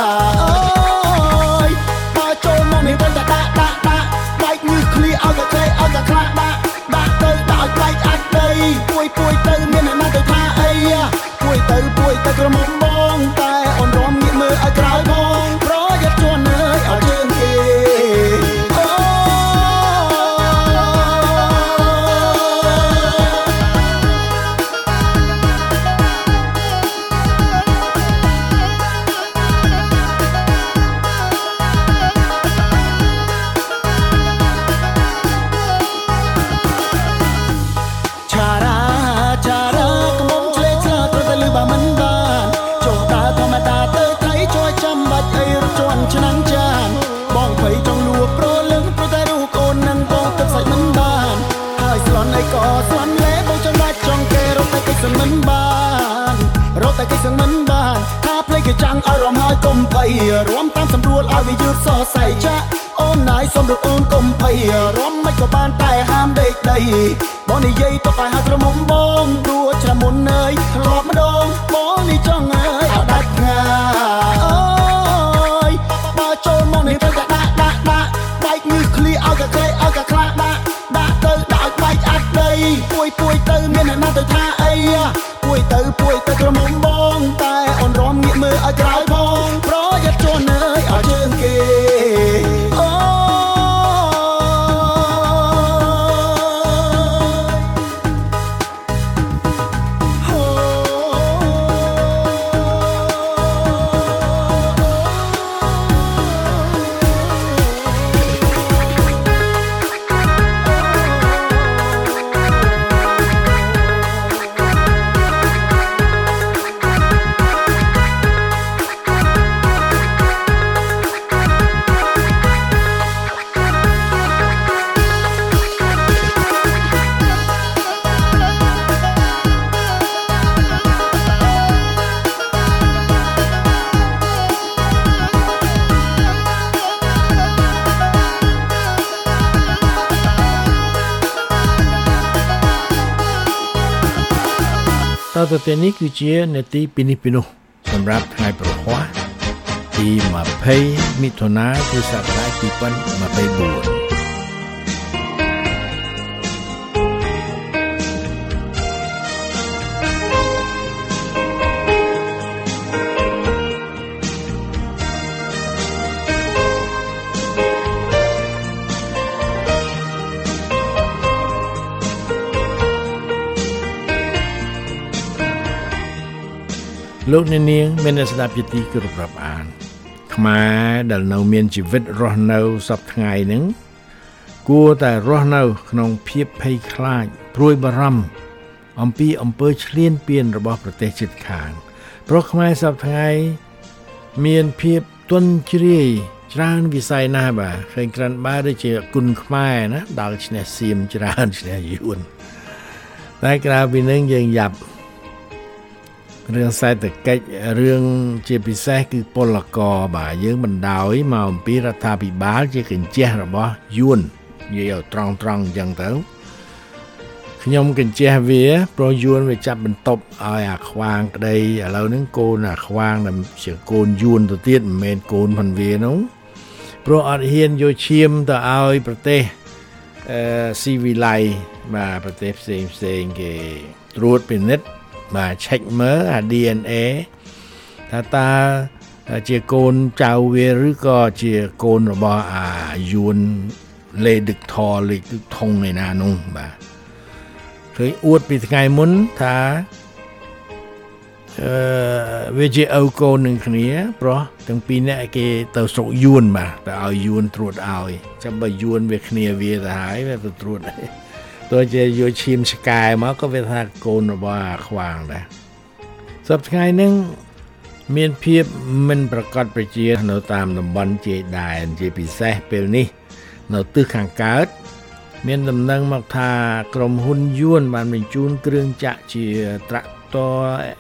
អើយបើចូលមកនេះទៅដាក់ដាក់ដាក់បែកញើសឃ្លីឲ្យក៏ក្លែឲ្យក៏ខ្លាដាក់ដាក់ទៅដាក់ឲ្យបែកអាចដីពួយពួយទៅមានអ្នកណាទៅថាអីពួយទៅពួយទៅក្រមុំបងតែអូនរំងាកមើលឲ្យក្រោយបងប្រយ័ត្នជន់អើយឲ្យជើងគេឆ្នាំងចានបងភ័យចង់លួប្រលឹងព្រោះតែរូបអូននឹងបងទឹកសាច់មិនបានហើយស្លន់អីក៏ស្លន់លែបងចង់ដាច់ចង់គេរត់តែគេសឹងមិនបានរត់តែគេសឹងមិនបានថាភ្លេចគេចាំងឲ្យរំហើយកុំភ័យរួមតាមសម្រួលឲ្យវាយឺតសរសៃចាអូនណាយសុំលោកអូនកុំភ័យរំមិនក៏បានតែហាមដេកដីបងនិយាយទៅឲ្យហាត់ក្រមុំបងដួច្រាមុនអើយធ្លាប់ម្ដងបងនេះចង់អើយឲ្យដាច់ខាចូលមកនេះទៅដាក់ដាក់ដាក់បែកញើសឃ្លីឲ្យក៏ក្លែឲ្យក៏ខ្លាដាក់ដាក់ទៅដាក់ឲ្យបែកអាចដីពួយពួយទៅមានអ្នកណាទៅថាអីពួយទៅពួយទៅក្រមុំបងតែអូនរំងាកមើលឲ្យក្រោយបងប្រយ័ត្នជន់អើយឲ្យជើងគេអូទៅទីនេះគឺជានេតិពីនេះពីនោះសម្រាប់ថ្ងៃប្រហ័សទី20មិថុនាគ្រិស្តសករាជពីរពាន់ម្ភៃបួនលោកអ្នកនាងមានស្ដាប់ជាទីគោរពរាប់អានខ្មែរដែលនៅមានជីវិតរស់នៅសពថ្ងៃហ្នឹងគួរតែរស់នៅក្នុងភាពភ័យខ្លាចព្រួយបារម្ភអំពីអំពើឈ្លានពានរបស់ប្រទេសជិតខាងព្រោះខ្មែរសពថ្ងៃមានភាពទន់ជ្រាយច្រើនវិស័យណាស់បាទឃើញក្រាន់បើដូចជាគុណខ្មែរណាដល់ឈ្នះសៀមច្រើនឈ្នះយួនតែក្រៅពីនឹងយើងយ៉ាប់រឿងសេដ្ឋកិច្ចរឿងជាពិសេសគឺពលករបាទយើងបណ្ដោយមកអំពីរដ្ឋាភិបាលជាកញ្ចះរបស់យួននិយាយឲ្យត្រង់ត្រង់អញ្ចឹងទៅខ្ញុំកញ្ចះវាព្រោះយួនវាចាប់បន្ទប់ឲ្យអាខ្វាងក្តីឥឡូវហ្នឹងកូនអាខ្វាងដែលជាកូនយួនទៅទៀតមិនមែនកូនផងវានោះព្រោះអត់ហ៊ានយកឈាមទៅឲ្យប្រទេសអឺស៊ីវិល័យបាទប្រទេសផ្សេងផ្សេងគេត្រួតពិនិត្យបាទ check មើលអា ดี เอ็น เอ ថាតើជាកូនចៅវាឬក៏ជាកូនរបស់អាយួនលេដឹកថលេដឹកថងឯណានោះបាទឃើញអួតពីថ្ងៃមុនថាអឺវាជាឪកូននឹងគ្នាព្រោះទាំងពីរនាក់គេទៅស្រុកយួនបាទទៅឲ្យយួនត្រួតឲ្យចាំបើយួនវាគ្នាវាទៅហើយវាទៅត្រួតទោះជាយកឈាមឆ្កែមកក៏វាថាកូនរបស់អាខ្វាងដែរសប្តាហ៍ថ្ងៃហ្នឹងមានភាពមិនប្រកបប្រជានៅតាមតំបន់ជាដែនជាពិសេសពេលនេះនៅទិសខាងកើតមានដំណឹងមកថាក្រុមហ៊ុនយួនបានបញ្ជូនគ្រឿងចាក់ជាត្រាក់ទ័រ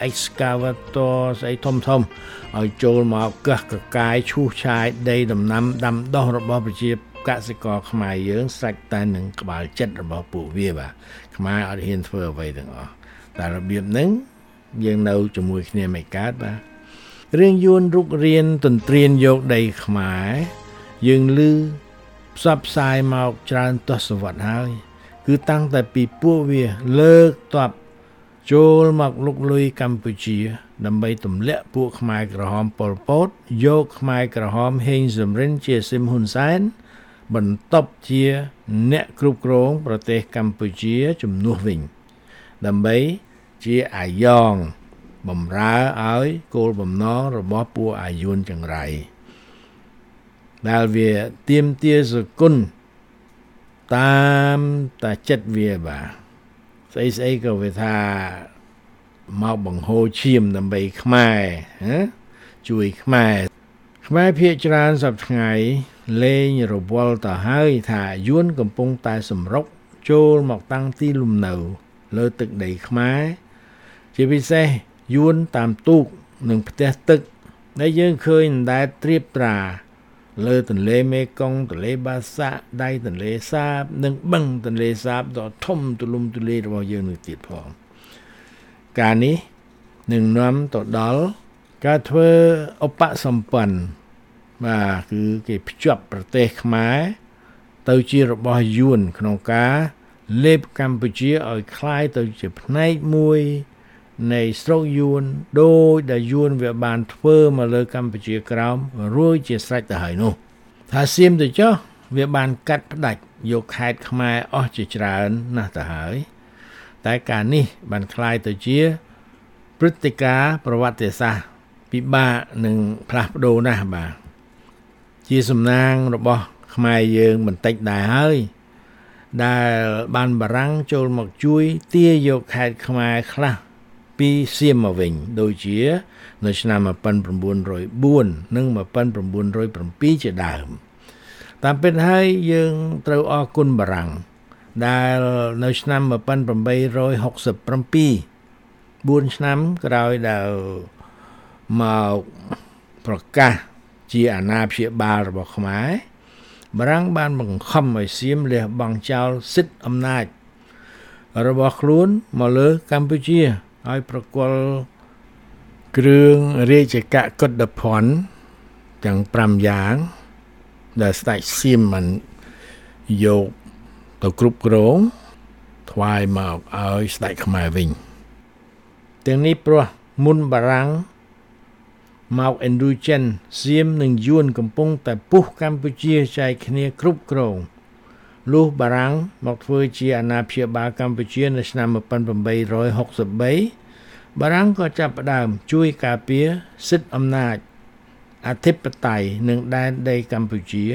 excavator ស្អីធំធំឲ្យចូលមកកឹះកកាយឈូសឆាយដីដំណាំដាំដុះរបស់ប្រជាកសិករខ្មែរយើងស្រេចតែនឹងក្បាលចិត្តរបស់ពួកវាបាទខ្មែរអត់ហ៊ានធ្វើអ្វីទាំងអស់តែរបៀបហ្នឹងយើងនៅជាមួយគ្នាមិនកើតបាទរឿងយួនរុករៀនទន្ទ្រានយកដីខ្មែរយើងឮផ្សព្វផ្សាយមកច្រើនទសវត្សរ៍ហើយគឺតាំងតែពីពួកវាលើកទ័ពចូលមកលុកលុយកម្ពុជាដើម្បីទម្លាក់ពួកខ្មែរក្រហមប៉ុលពតយកខ្មែរក្រហមហេងសំរិនជាស៊ីមហ៊ុនសែនបន្ទាប់ជាអ្នកគ្រប់គ្រងប្រទេសកម្ពុជាជំនួសវិញដើម្បីជាអាយ៉ងបំរើឲ្យគោលបំណងរបស់ពួកអាយួនចង្រៃដែលវាទាមទារសគុណតាមតាចិត្តវាបាទស្អីស្អីក៏វាថាមកបង្ហូរឈាមដើម្បីខ្មែរហ៎ជួយខ្មែរខ្មែរភាគច្រើនសប្តាហ៍ថ្ងៃលេងរវល់ទៅហើយថាយួនកំពុងតែសម្រុកចូលមកតាំងទីលំនៅលើទឹកដីខ្មែរជាពិសេសយួនតាមទូកនិងផ្ទះទឹកដែលយើងឃើញដែលត្រៀបត្រាលើទន្លេមេគង្គទន្លេបាសាក់ដៃទន្លេសាបនិងបឹងទន្លេសាបដ៏ធំទូលំទូលាយរបស់យើងនឹងទៀតផងការនេះនឹងនាំទៅដល់ការធ្វើឧបសម្ព័ន្ធបាទគឺគេភ្ជាប់ប្រទេសខ្មែរទៅជារបស់យួនក្នុងការលេបកម្ពុជាឲ្យคล้ายទៅជាផ្នែកមួយនៃស្រុកយួនដោយដែលយួនវាបានធ្វើមកលើកម្ពុជាក្រោមរួចជាស្រេចទៅហើយនោះថាសៀមទៅចុះវាបានកាត់ផ្ដាច់យកខេត្តខ្មែរអស់ជាច្រើនណាស់ទៅហើយតែការនេះបានคล้ายទៅជាព្រឹត្តិការណ៍ប្រវត្តិសាស្ត្រពិបាកនឹងផ្លាស់ប្ដូរណាស់បាទជាសំណាងរបស់ខ្មែរយើងបន្តិចដែរហើយដែលបានបារាំងចូលមកជួយទាយកខេត្តខ្មែរខ្លះពីសៀមមកវិញដូចជានៅឆ្នាំmột nghìn chín trăm lẻ bốnនិងmột nghìn chín trăm lẻ bảyជាដើមតាមពិតហើយយើងត្រូវអរគុណបារាំងដែលនៅឆ្នាំmột nghìn tám trăm sáu mươi bảy bốnឆ្នាំក្រោយដែលមកប្រកាសជាអាណាព្យាបាលរបស់ខ្មែរបារាំងបានបង្ខំឲ្យសៀមលះបង់ចោលសិទ្ធិអំណាចរបស់ខ្លួនមកលើកម្ពុជាហើយប្រគល់គ្រឿងរាជកកុដភ័ណ្ឌទាំងប្រាំយ៉ាងដែលស្ដេចសៀមបានយកទៅគ្រប់គ្រងថ្វាយមកឲ្យស្ដេចខ្មែរវិញទាំងនេះព្រោះមុនបារាំងមកអេនឌូចិនសៀមនិងយួនកំពុងតែពុះកម្ពុជាចែកគ្នាគ្រប់គ្រងលុះបារាំងមកធ្វើជាអាណាព្យាបាលកម្ពុជានៅឆ្នាំmột nghìn tám trăm sáu mươi baបារាំងក៏ចាប់ផ្ដើមជួយការពារសិទ្ធិអំណាចអធិបតេយ្យនឹងដែនដីកម្ពុជា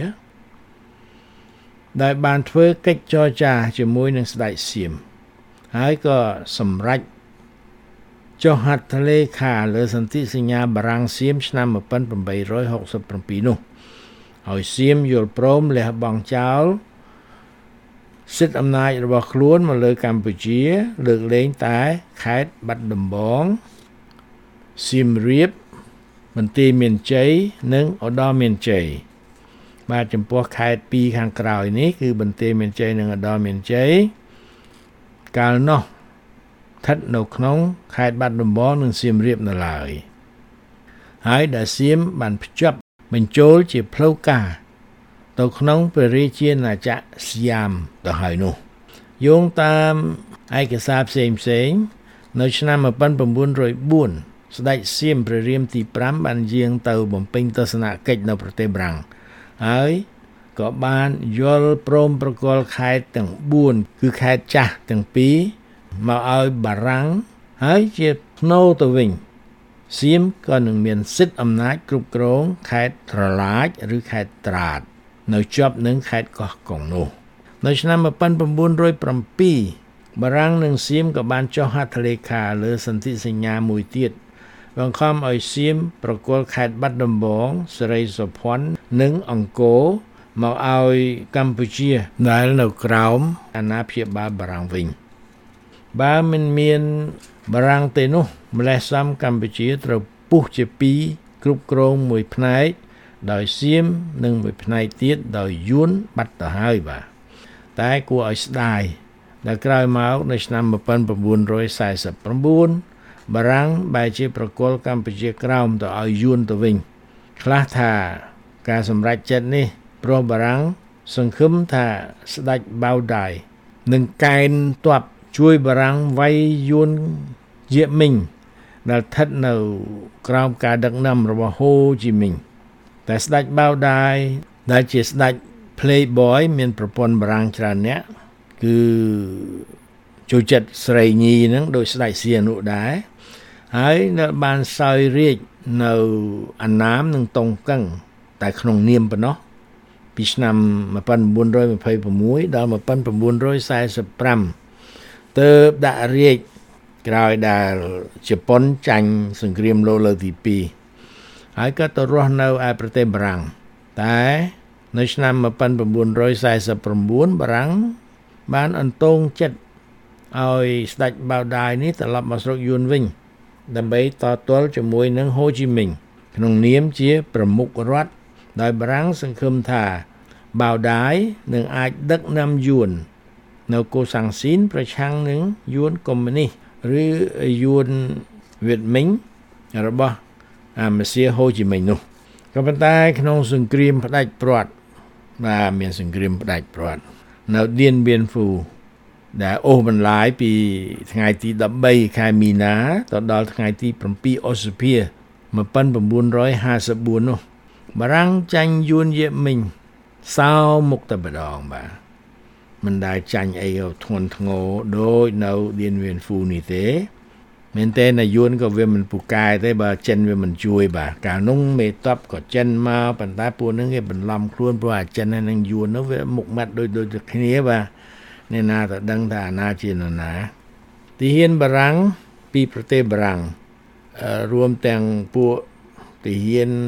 ដែលបានធ្វើកិច្ចចរចាជាមួយនឹងស្ដេចសៀមហើយក៏សម្រេចចុះហត្ថលេខាលើសន្ធិសញ្ញាបារាំងសៀមឆ្នាំmột nghìn tám trăm sáu mươi bảyនោះហើយសៀមយល់ព្រមលះបង់ចោលសិទ្ធិអំណាចរបស់ខ្លួនមកលើកម្ពុជាលើកលែងតែខេត្តបាត់ដំបងសៀមរាបបន្ទាយមានជ័យនិងឧត្តរមានជ័យបាទចំពោះខេត្តពីរខាងក្រោយនេះគឺបន្ទាយមានជ័យនិងឧត្តរមានជ័យកាលនោះស្ថិតនៅក្នុងខេត្តបាត់ដំបងនិងសៀមរាបនៅឡើយហើយដែលសៀមបានភ្ជាប់បញ្ចូលជាផ្លូវការទៅក្នុងព្រះរាជាណាចក្រសៀមទៅហើយនោះយោងតាមឯកសារផ្សេងផ្សេងនៅឆ្នាំmột nghìn chín trăm bốnស្ដេចសៀមព្រះរាមទីប្រាំបានយាងទៅបំពេញទស្សនកិច្ចនៅប្រទេសបារាំងហើយក៏បានយល់ព្រមប្រគល់ខេត្តទាំងបួនគឺខេត្តចាស់ទាំងពីរមកឲ្យបារាំងហើយជាភ្នូរទៅវិញសៀមក៏នឹងមានសិទ្ធិអំណាចគ្រប់គ្រងខេត្តត្រឡាចឬខេត្តត្រាតនៅជាប់នឹងខេត្តកោះកុងនោះនៅឆ្នាំmột nghìn chín trăm bảyបារាំងនិងសៀមក៏បានចុះហត្ថលេខាលើសន្ធិសញ្ញាមួយទៀតបង្ខំឲ្យសៀមប្រគល់ខេត្តបាត់ដំបងសិរីសភ័ណ្ឌនិងអង្គរមកឲ្យកម្ពុជាដែលនៅក្រោមអាណាព្យាបាលបារាំងវិញបើមិនមានបារាំងទេនោះម្លេះសំកម្ពុជាត្រូវពុះជាពីរគ្រប់គ្រងមួយផ្នែកដោយសៀមនិងមួយផ្នែកទៀតដោយយួនបាត់ទៅហើយបាទតែគួរឲ្យស្ដាយដែលក្រោយមកនៅឆ្នាំmột nghìn chín trăm bốn mươi chínបារាំងបែរជាប្រគល់កម្ពុជាក្រោមទៅឲ្យយួនទៅវិញខ្លះថាការសម្រេចចិត្តនេះព្រោះបារាំងសង្ឃឹមថាស្ដេចបៅដាយនឹងកេណ្ឌទ័ពជួយបារាំងវាយយួនយៀមីងដែលស្ថិតនៅក្រោមការដឹកនាំរបស់ហូជីមីងតែស្ដេចបៅដាយដែលជាស្ដេច Playboy មានប្រពន្ធបារាំងច្រើនអ្នកគឺចូលចិត្តស្រីញីហ្នឹងដោយស្ដេចសៀនុដែរហើយនៅបានសោយរាជនៅអាណាមនិងតុងកឹងតែក្នុងនាមប៉ុណ្ណោះពីឆ្នាំmột nghìn chín trăm hai mươi sáuដល់một nghìn chín trăm bốn mươi lămទើបដាក់រាជក្រោយដែលជប៉ុនចាញ់សង្គ្រាមលោកលើកទីពីរហើយក៏ទៅរស់នៅឯប្រទេសបារាំងតែនៅឆ្នាំmột nghìn chín trăm bốn mươi chínបារាំងបានអន្តងចិត្តឲ្យស្ដេចបៅដាយនេះត្រឡប់មកស្រុកយួនវិញដើម្បីតទល់ជាមួយនឹងហូជីមីងក្នុងនាមជាប្រមុខរដ្ឋដោយបារាំងសង្ឃឹមថាបៅដាយនឹងអាចដឹកនាំយួននៅកូសាំងស៊ីនប្រឆាំងនឹងយួនកុម្មុយនីសឬយួនវៀតមីងរបស់អាមេសៀហូជីមីងនោះក៏ប៉ុន្តែក្នុងសង្គ្រាមផ្ដាច់ព្រាត់បាទមានសង្គ្រាមផ្ដាច់ព្រាត់នៅឌៀនបៀនហ្វូដែលអូសបន្លាយពីថ្ងៃទី13ខែមីនាទៅដល់ថ្ងៃទី7ឧសភាmột nghìn chín trăm năm mươi tưនោះបារាំងចាញ់យួនយៀមីងសោមុខតែម្ដងបាទមិនដែលចាញ់អីធ្ងន់ធ្ងរដូចនៅឌៀនបៀនហ្វូនេះទេមែនទេណាយួនក៏វាមិនពូកែទេបើចិនវាមិនជួយបាទកាលនោះមេតបក៏ចិនមកប៉ុន្តែពួកនឹងគេបន្លំខ្លួនព្រោះអាចិនហើយនឹងយួននោះវាមុខមាត់ដូចដូចគ្នាបាទអ្នកណាទៅដឹងថាអាណាជានរណាទីហ៊ានបារាំងពីប្រទេសបារាំងរួមទាំងពួកទីហ៊ាន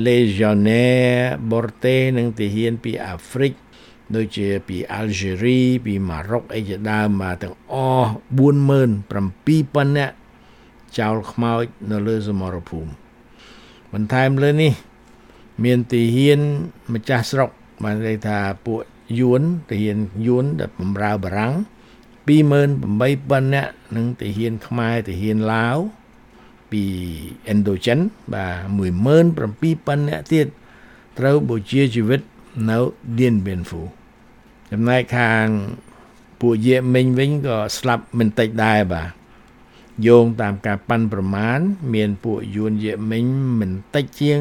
Légionnaire Borté និងទីហ៊ានពីអាហ្វ្រិកដូចជាពីអាល់ហ្សេរីពីម៉ារ៉ុកអីជាដើមមកទាំងអស់បួនម៉ឺនប្រាំពីរពាន់នាក់ចោលខ្មោចនៅលើសមរភូមិបន្ថែមលើនេះមានទីហ៊ានម្ចាស់ស្រុកបានន័យថាពួកយួនទីហ៊ានយួនដែលបម្រើបារាំង two thousand eight hundred នាក់និងទាហានខ្មែរទាហានឡាវពី Indogen បាទ one thousand seven hundred នាក់ទៀតត្រូវបូជាជីវិតនៅ Dien Bien Phu ចំណែកខាងពួកយេមិញវិញក៏ស្លាប់មិនតិចដែរបាទយោងតាមការប៉ាន់ប្រមាណមានពួកយួនយេមិញមិនតិចជាង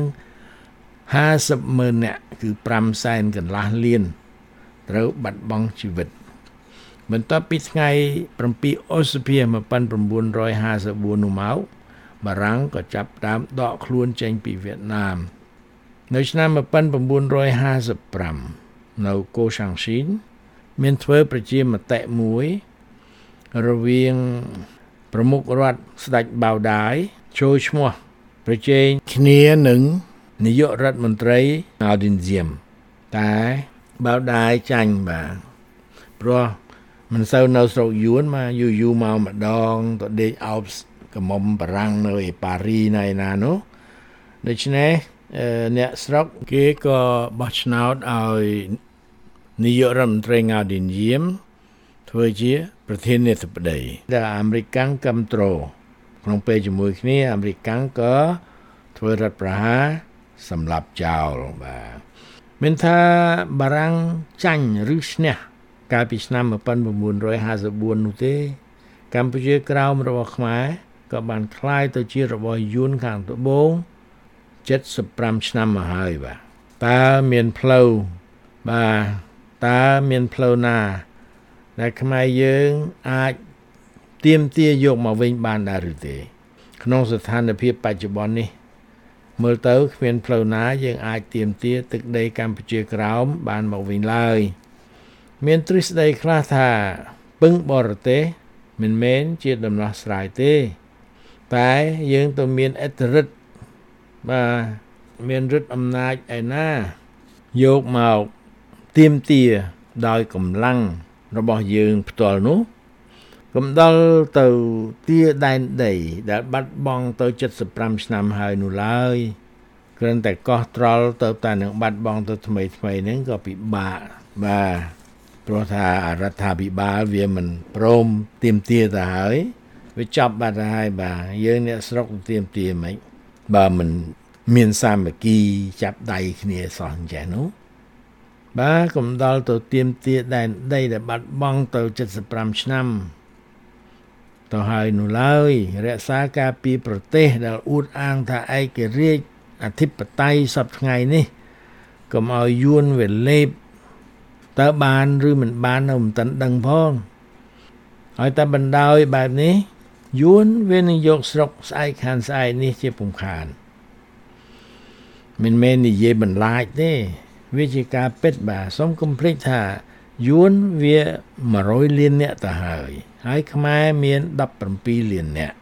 fifty thousand នាក់គឺfiveសែនកន្លះលានត្រូវបាត់បង់ជីវិតបន្ទាប់ពីថ្ងៃsevenឧសភាnineteen fifty-fourនោះមកបារាំងក៏ចាប់ផ្ដើមដកខ្លួនចេញពីវៀតណាមនៅឆ្នាំnineteen fifty-fiveនៅកូសាំងស៊ីនមានធ្វើប្រជាមតិមួយរវាងប្រមុខរដ្ឋស្ដេចបៅដាយចូលឈ្មោះប្រជែងគ្នានឹងនាយករដ្ឋមន្ត្រីង៉ាឌីនសៀមតែបៅដាយចាញ់បាទព្រោះមិនសូវនៅស្រុកយួនមកយូរយូរមកម្ដងទៅដេកអោបកំមុំបារាំងនៅឯប៉ារីណៃណានោះដូច្នេះអ្នកស្រុកគេក៏បោះឆ្នោតឲ្យនាយករដ្ឋមន្ត្រីង៉ាឌីនសៀមធ្វើជាប្រធានាធិបតីដែលអាមេរិកកាំងគាំទ្រក្នុងពេលជាមួយគ្នាអាមេរិកកាំងក៏ធ្វើរដ្ឋប្រហារសម្លាប់ចោលបាទមានថាបារាំងចាញ់ឬឈ្នះកាលពីឆ្នាំnineteen fifty-fourនោះទេកម្ពុជាក្រោមរបស់ខ្មែរក៏បានคล้ายទៅជារបស់យួនខាងត្បូងseventy-fiveឆ្នាំមកហើយបាទតើមានផ្លូវបាទតើមានផ្លូវណាដែលខ្មែរយើងអាចទាមទារយកមកវិញបានដែរឬទេក្នុងស្ថានភាពបច្ចុប្បន្ននេះមើលទៅគ្មានផ្លូវណាយើងអាចទាមទារទឹកដីកម្ពុជាក្រោមបានមកវិញឡើយមានទ្រឹស្ដីខ្លះថាពឹងបរទេសមិនមែនជាដំណោះស្រាយទេតែយើងទៅមានអធិឫទ្ធិបាទមានឫទ្ធិអំណាចឯណាយកមកទាមទារដោយកម្លាំងរបស់យើងផ្ទាល់នោះកុំដល់ទៅទាដែនដីដែលបាត់បង់ទៅseventy-fiveឆ្នាំហើយនោះឡើយគ្រាន់តែកោះត្រល់ទៅតែនឹងបាត់បង់ទៅថ្មីថ្មីហ្នឹងក៏ពិបាកបាទព្រោះថារដ្ឋាភិបាលវាមិនព្រមទាមទារទៅហើយវាចាប់បាត់ទៅហើយបាទយើងអ្នកស្រុកទាមទារមិនបើមិនមានសាមគ្គីចាប់ដៃគ្នាសោះអញ្ចឹងនោះបាទកុំដល់ទៅទាមទារដែនដីដែលបាត់បង់ទៅseventy-fiveឆ្នាំទៅហើយនោះឡើយរក្សាការពីប្រទេសដែលអួតអាងថាឯករាជ្យអធិបតេយ្យសពថ្ងៃនេះកុំឲ្យយួនវាលេបតើបានឬមិនបាននៅមិនទាន់ដឹងផងឲ្យតែបណ្ដោយបែបនេះយួនវានឹងយកស្រុកស្អែកខានស្អែកនេះជាពំខានមិនមែននិយាយបន្លាចទេវាជាការពិតបាទសូមកុំភ្លេចថាយួនវាone hundredលាននាក់ទៅហើយហើយខ្មែរមានseventeenលាននាក់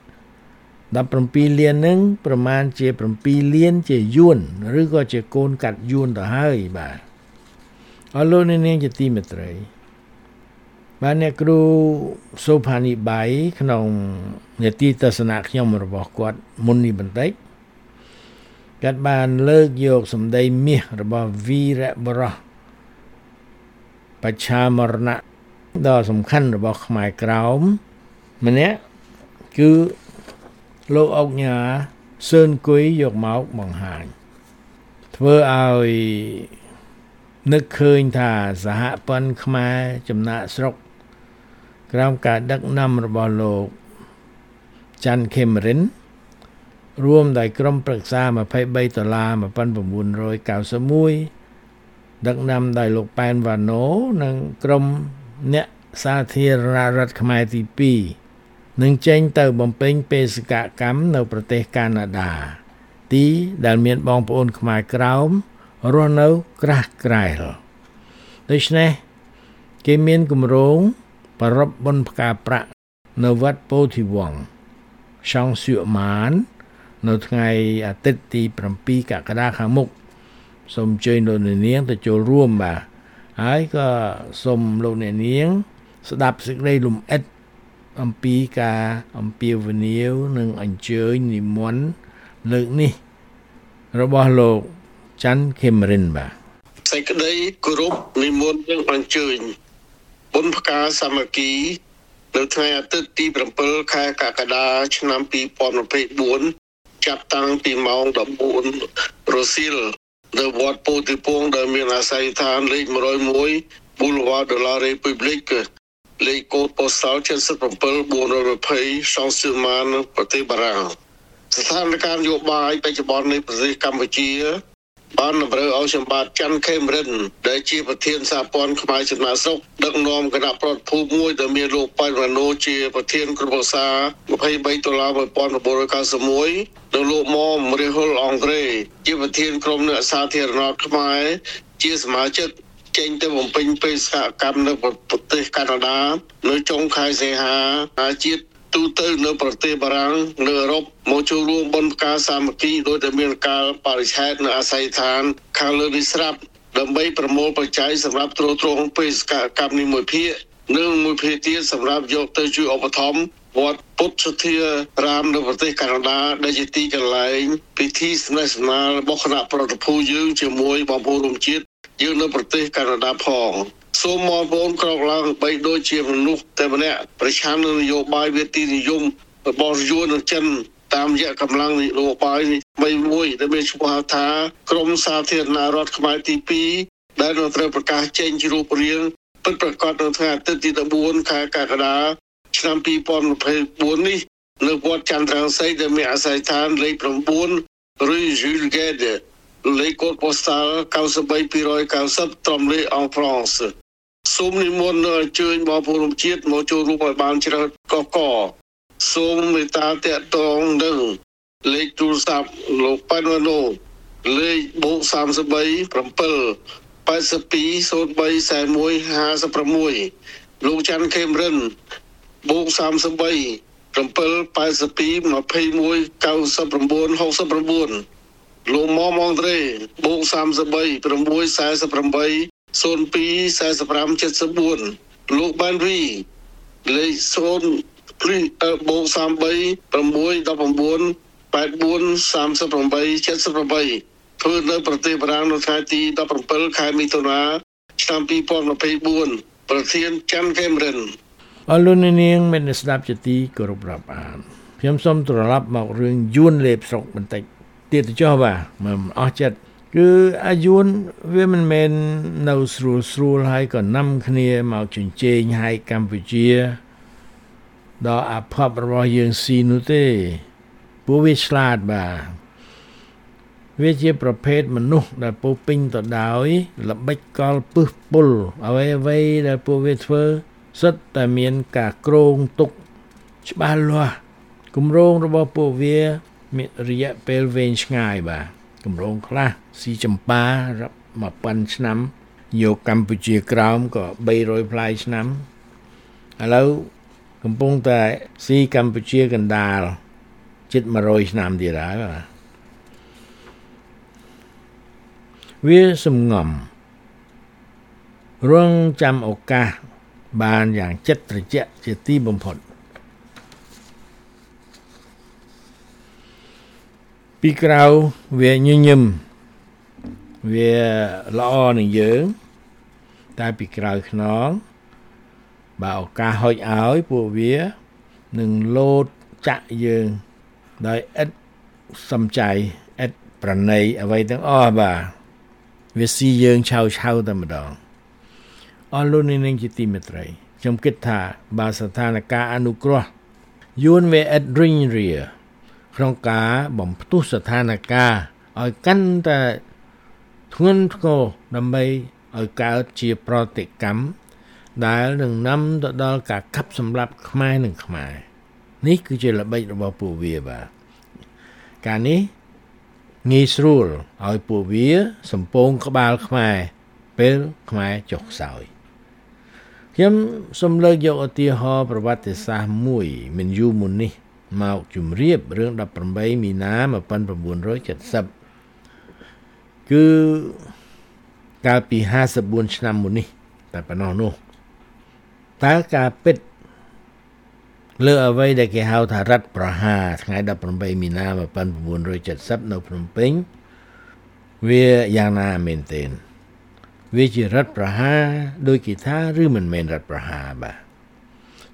seventeenលានហ្នឹងប្រមាណជាsevenលានជាយួនឬក៏ជាកូនកាត់យួនទៅហើយបាទអរលោកនាងជាទីមេត្រីបាទអ្នកគ្រូសូផានីបៃក្នុងនេតិទស្សនៈខ្ញុំរបស់គាត់មុននេះបន្តិចគាត់បានលើកយកសម្ដីមាសរបស់វីរបុរសបច្ឆាមរណៈដ៏សំខាន់របស់ខ្មែរក្រោមម្នាក់គឺលោកអុកញ៉ាសឿនគុយយកមកបង្ហាញធ្វើឲ្យនឹកឃើញថាសហព័ន្ធខ្មែរចំណាក់ស្រុកក្រោមការដឹកនាំរបស់លោកច័ន្ទខេមរិនរួមដោយក្រុមប្រឹក្សាtwenty-threeដុល្លារnineteen ninety-oneដឹកនាំដោយលោកប៉ែនវ៉ាណូនិងក្រុមអ្នកសាធារណរដ្ឋខ្មែរទីtwoនឹងចេញទៅបំពេញបេសកកម្មនៅប្រទេសកាណាដាទីដែលមានបងប្អូនខ្មែរក្រោមរស់នៅក្រាស់ក្រែលដូច្នេះគេមានគម្រោងប្រារព្ធបុណ្យផ្កាប្រាក់នៅវត្តពោធិវង្សឆောင်းសៀកម៉ាននៅថ្ងៃអាទិត្យទីsevenកក្កដាខាងមុខសូមអញ្ជើញលោកអ្នកនាងទៅចូលរួមបាទហើយក៏សូមលោកអ្នកនាងស្ដាប់សេចក្តីលំអិតអំពីការអំពាវនាវនិងអញ្ជើញនិមន្តលើកនេះរបស់លោកច័ន្ទខេមរិនបាទសេចក្តីគោរពនិមន្តនិងអញ្ជើញបុណ្យផ្កាសាមគ្គីនៅថ្ងៃអាទិត្យទី7ខែកក្កដាឆ្នាំពីរពាន់ยี่สิบสี่ចាប់តាំងពីម៉ោងដប់បួនរសៀលនៅវត្តពោធិពងដែលមានអាស័យដ្ឋានលេខmột không một Boulevard de la République លេខកូដប៉ូស្តាល់七bảy bốn hai khôngសង់សឺម៉ានប្រទេសបារាំងស្ថានភាពនយោបាយបច្ចុប្បន្ននៃប្រទេសកម្ពុជាបានតម្រូវឲ្យសម្បត្តិច័ន្ទខេមរិនដែលជាប្រធានសហព័ន្ធខ្មែរចំណាកស្រុកដឹកនាំគណៈប្រតិភូមួយដែលមានលោកប៉ៃវ៉ាណូជាប្រធានក្រុមប្រឹក្សា23ដុល្លារnineteen ninety-oneនិងលោកមុំរិហុលអង់គ្លេជាប្រធានក្រុមអ្នកសាធារណរដ្ឋខ្មែរជាសមាជិកចេញទៅបំពេញបេសកកម្មនៅប្រទេសកាណាដានៅចុងខែសីហាអាជាតិទូទៅនៅប្រទេសបារាំងនៅអឺរ៉ុបមកចូលរួមបុណ្យផ្កាសាមគ្គីដោយតែមានការបរិច្ឆេទនៅអាស័យដ្ឋានខាងលើនេះស្រាប់ដើម្បីប្រមូលបច្ច័យសម្រាប់ទ្រទ្រង់បេសកកម្មនេះមួយភាគនិងមួយភាគទៀតសម្រាប់យកទៅជួយឧបត្ថម្ភវត្តពុទ្ធសធារាមនៅប្រទេសកាណាដាដែលជាទីកន្លែងពិធីស្នេហ៍ស្នាលរបស់គណៈប្រតិភូយើងជាមួយបងប្អូនរួមជាតិយើងនៅប្រទេសកាណាដាផងសូមបងប្អូនក្រោកឡើងបីដូចជាមនុស្សតែម្នាក់ប្រឆាំងនឹងនយោបាយវេទិនិយមរបស់យួននិងចិនតាមរយៈកម្លាំងនយោបាយបីមួយដែលមានឈ្មោះហៅថាក្រមសាធារណរដ្ឋខ្មែរទីtwoដែលនឹងត្រូវប្រកាសចេញជារូបរាងពិតប្រាកដនៅថ្ងៃអាទិត្យទីfourteenខែកក្កដាឆ្នាំtwo thousand twenty-fourនេះនៅវត្តចន្ទរាំងសីដែលមានអាស័យដ្ឋានលេខnine Rue Jules Guesdeលេខកូដប៉ូស្តាល់nine three two nine zeroត្រំលេខអង់ហ្វ្រង់សសូមនិមន្តអញ្ជើញបងប្អូនជាតិមកចូលរួមឲ្យបានច្រើនកកកសូមមេត្តាតាក់ទងនឹងលេខទូរស័ព្ទលោកប៉ែនវ៉ាណូលេខបូកthirty-three seven eight two zero three four one five sixលោកច័ន្ទខេមរិនបូកthirty-three seven eight two eight two one nine nine six nineលោកមុំអង់គ្លេបូកthirty-three six four eight zero two four five seven fourលោកបានវីលេខzero threeបូកthirty-three six one nine eight four three eight seven eightធ្វើនៅប្រទេសបារាំងនៅថ្ងៃទីseventeenខែមិថុនាឆ្នាំtwo thousand twenty-fourប្រធានច័ន្ទខេមរិនអរលោកនាងមានស្ដាប់ជាទីគោរពរាប់អានខ្ញុំសូមត្រឡប់មករឿងយួនលេបស្រុកបន្តិចទៀតទៅចុះបាទមិនអស់ចិត្តគឺអាយួនវាមិនមែននៅស្រួលស្រួលហើយក៏នាំគ្នាមកជញ្ជែងឲ្យកម្ពុជាដល់អភ័ព្វរបស់យើងស៊ីនោះទេពួកវាឆ្លាតបាទវាជាប្រភេទមនុស្សដែលពោពេញទៅដោយល្បិចកលពឹសពុលអ្វីអ្វីដែលពួកវាធ្វើសិតតែមានការក្រងទុកច្បាស់លាស់គម្រោងរបស់ពួកវាមានរយៈពេលវែងឆ្ងាយបាទគម្រោងខ្លះស៊ីចម្ប៉ារាប់one thousandឆ្នាំយកកម្ពុជាក្រោមក៏three hundredផ្លាយឆ្នាំឥឡូវកំពុងតែស៊ីកម្ពុជាកណ្ដាលជិតone hundredឆ្នាំទៀតហើយបាទវាសំងំរងចាំឱកាសបានយ៉ាងចិត្តត្រជាក់ជាទីបំផុតពីក្រៅវាញញឹមវាល្អនឹងយើងតែពីក្រៅខ្នងបើឱកាសហុចឲ្យពួកវានឹងលោតចាក់យើងដោយឥតសំចៃឥតប្រណីអ្វីទាំងអស់បាទវាស៊ីយើងឆៅឆៅតែម្ដងអស់លោកនាងជាទីមេត្រីខ្ញុំគិតថាបើស្ថានភាពអនុគ្រោះយួនវាឥតរិញរាក្នុងការបំផ្ទុះស្ថានភាពឲ្យកាន់តែធ្ងន់ធ្ងរដើម្បីឲ្យកើតជាប្រតិកម្មដែលនឹងនាំទៅដល់ការកាប់សម្លាប់ខ្មែរនិងខ្មែរនេះគឺជាល្បិចរបស់ពួកវាបាទការនេះងាយស្រួលឲ្យពួកវាសំពងក្បាលខ្មែរពេលខ្មែរចុះខ្សោយខ្ញុំសូមលើកយកឧទាហរណ៍ប្រវត្តិសាស្ត្រមួយមិនយូរមុននេះមកជម្រាបរឿងeighteenមីនាnineteen seventyគឺកាលពីfifty-fourឆ្នាំមុននេះតែប៉ុណ្ណោះនោះតើការពិតលើអ្វីដែលគេហៅថារដ្ឋប្រហារថ្ងៃeighteenមីនាnineteen seventyនៅភ្នំពេញវាយ៉ាងណាមែនទែនវាជារដ្ឋប្រហារដោយគេថាឬមិនមែនរដ្ឋប្រហារបាទ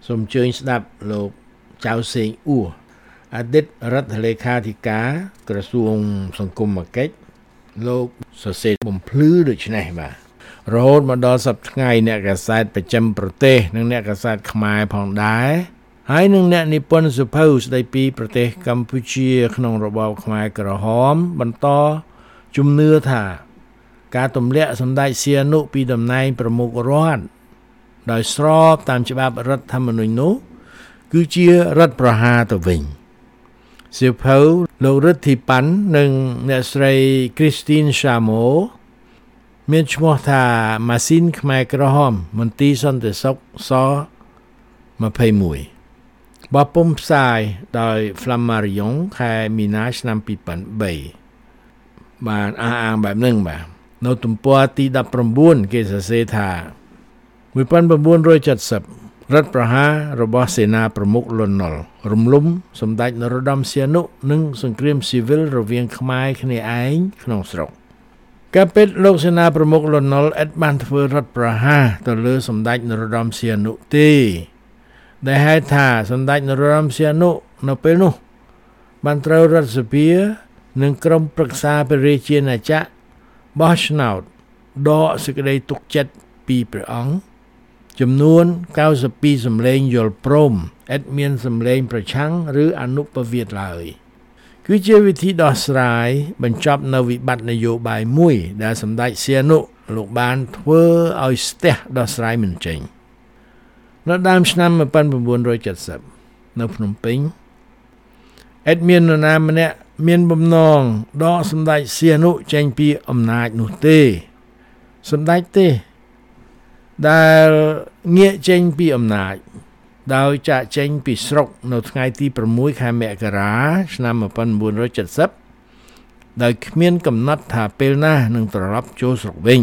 សូមអញ្ជើញស្ដាប់លោកចៅសេងអ៊ូអតីតរដ្ឋលេខាធិការក្រសួងសង្គមកិច្ចលោកសរសេរបំភ្លឺដូចនេះបាទរហូតមកដល់សប្តាហ៍ថ្ងៃអ្នកកាសែតប្រចាំប្រទេសនិងអ្នកកាសែតខ្មែរផងដែរហើយនឹងអ្នកនិពន្ធសភៅស្ដីពីប្រទេសកម្ពុជាក្នុងរបបខ្មែរក្រហមបន្តជំនឿថាការទម្លាក់សម្ដេចសៀនុពីតំណែងប្រមុខរដ្ឋដោយស្របតាមច្បាប់រដ្ឋធម្មនុញ្ញនោះគឺជារដ្ឋប្រហារទៅវិញសៀវភៅលោករិទ្ធីប៉ាន់និងអ្នកស្រី Christine Chamo មានឈ្មោះថាម៉ាស៊ីនខ្មែរក្រហមមន្ទីរសន្តិសុខសยี่สิบเอ็ดបបពុំផ្សាយដោយ Flammarion ខែមីនាឆ្នាំពីរពាន់បីបានអះអាងបែបហ្នឹងបាទនៅទំព័រទីដប់ប្រាំបួនគេសរសេរថាnineteen seventyរដ្ឋប្រហាររបស់សេនាប្រមុខលន់ នល់រំលំសម្ដេចនរោត្តមសីហនុនិងសង្គ្រាមស៊ីវិលរវាងខ្មែរគ្នាឯងក្នុងស្រុកការពិតលោកសេនាប្រមុខលន់ នល់ឥតបានធ្វើរដ្ឋប្រហារទៅលើសម្ដេចនរោត្តមសីហនុទេដែលហេតុថាសម្ដេចនរោត្តមសីហនុនៅពេលនោះបានត្រូវរដ្ឋសភានិងក្រុមប្រឹក្សាព្រះរាជាណាចក្របោះឆ្នោតដកសេចក្តីទុកចិត្តពីព្រះអង្គចំនួនninety-twoសម្លេងយល់ព្រមឥតមានសម្លេងប្រឆាំងឬអនុប្រវាទឡើយគឺជាវិធីដោះស្រាយបញ្ចប់នៅវិបត្តិនយោបាយមួយដែលសម្ដេចសីហនុលោកបានធ្វើឲ្យស្ទះដោះស្រាយមិនចេញនៅដើមឆ្នាំnineteen seventyនៅភ្នំពេញឥតមាននរណាម្នាក់មានបំណងដកសម្ដេចសីហនុចេញពីអំណាចនោះទេសម្ដេចទេដែលងាកចេញពីអំណាចដោយចាកចេញពីស្រុកនៅថ្ងៃទីsixខែមករាឆ្នាំnineteen seventyដោយគ្មានកំណត់ថាពេលណានឹងត្រឡប់ចូលស្រុកវិញ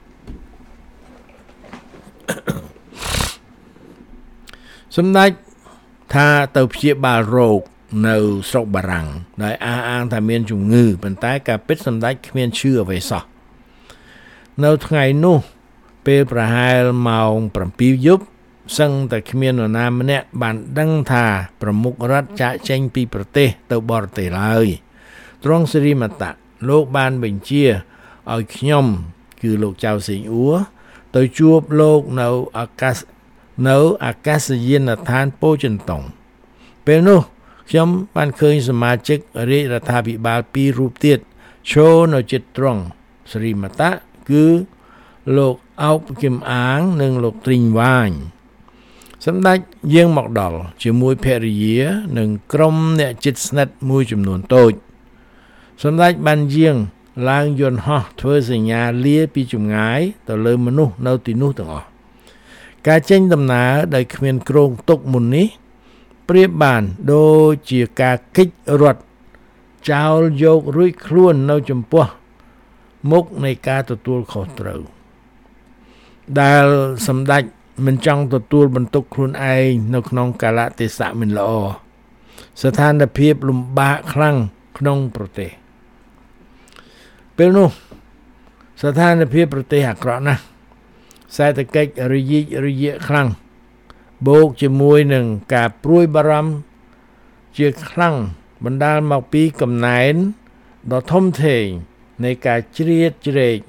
សម្ដេចថាទៅព្យាបាលរោគនៅស្រុកបារាំងដោយអះអាងថាមានជំងឺប៉ុន្តែការពិតសម្ដេចគ្មានឈឺអ្វីសោះនៅថ្ងៃនោះពេលប្រហែលម៉ោងsevenយប់សឹងតែគ្មាននរណាម្នាក់បានដឹងថាប្រមុខរដ្ឋចាកចេញពីប្រទេសទៅបរទេសឡើយទ្រង់សិរិមតៈលោកបានបញ្ជាឲ្យខ្ញុំគឺលោកចៅសេងអ៊ូទៅជួបលោកនៅអាកាសនៅអាកាសយានដ្ឋានពោធិ៍តុងពេលនោះខ្ញុំបានឃើញសមាជិករាជរដ្ឋាភិបាលពីររូបទៀតឈរនៅជិតទ្រង់សិរិមតៈគឺលោកអោបគឹមអាងនិងលោកទ្រីងវ៉ាញសម្ដេចយាងមកដល់ជាមួយភរិយានិងក្រុមអ្នកជិតស្និទ្ធមួយចំនួនតូចសម្ដេចបានយាងឡើងយន្តហោះធ្វើសញ្ញាលាពីចម្ងាយទៅលើមនុស្សនៅទីនោះទាំងអស់ការចេញដំណើរដោយគ្មានគ្រោងទុកមុននេះប្រៀបបានដូចជាការគេចរត់ចោលយករួចខ្លួននៅចំពោះមុខនៃការទទួលខុសត្រូវដែលសម្ដេចមិនចង់ទទួលបន្ទុកខ្លួនឯងនៅក្នុងកាលៈទេសៈមិនល្អស្ថានភាពលំបាកខ្លាំងក្នុងប្រទេសពេលនោះស្ថានភាពប្រទេសអាក្រក់ណាស់សេដ្ឋកិច្ចរយិចរយាកខ្លាំងបូកជាមួយនឹងការព្រួយបារម្ភជាខ្លាំងបណ្ដាលមកពីកំណែនដ៏ធំធេងនៃការជ្រៀតជ្រែក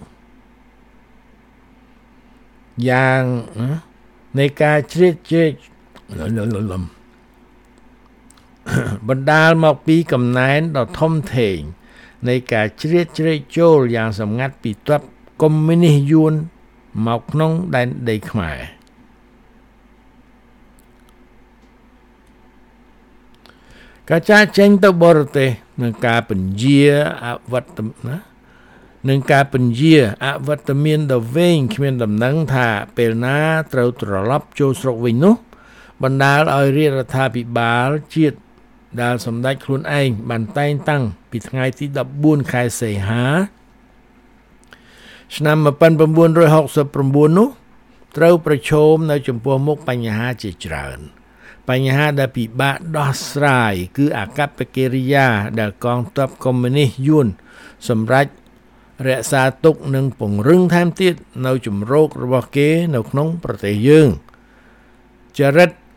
យ៉ាងនៃការជ្រៀតជ្រែកបណ្ដាលមកពីកំណែនដ៏ធំធេងនៃការជ្រៀតជ្រែកចូលយ៉ាងសម្ងាត់ពីទ័ពកុម្មុយនីសយួនមកក្នុងដែនដីខ្មែរការចាកចេញទៅបរទេសនឹងការពន្យាអវត្តណានឹងការពន្យាអវត្តមានដ៏វែងគ្មានដំណឹងថាពេលណាត្រូវត្រឡប់ចូលស្រុកវិញនោះបណ្ដាលឲ្យរាជរដ្ឋាភិបាលជាតិដែលសម្ដេចខ្លួនឯងបានតែងតាំងពីថ្ងៃទីfourteenខែសីហាឆ្នាំnineteen sixty-nineនោះត្រូវប្រឈមនៅចំពោះមុខបញ្ហាជាច្រើនបញ្ហាដែលពិបាកដោះស្រាយគឺអាកប្បកិរិយាដែលកងទ័ពកុម្មុយនីសយួនសម្រាប់រក្សាទុកនិងពង្រឹងថែមទៀតនៅជំរករបស់គេនៅក្នុងប្រទេសយើងចរិត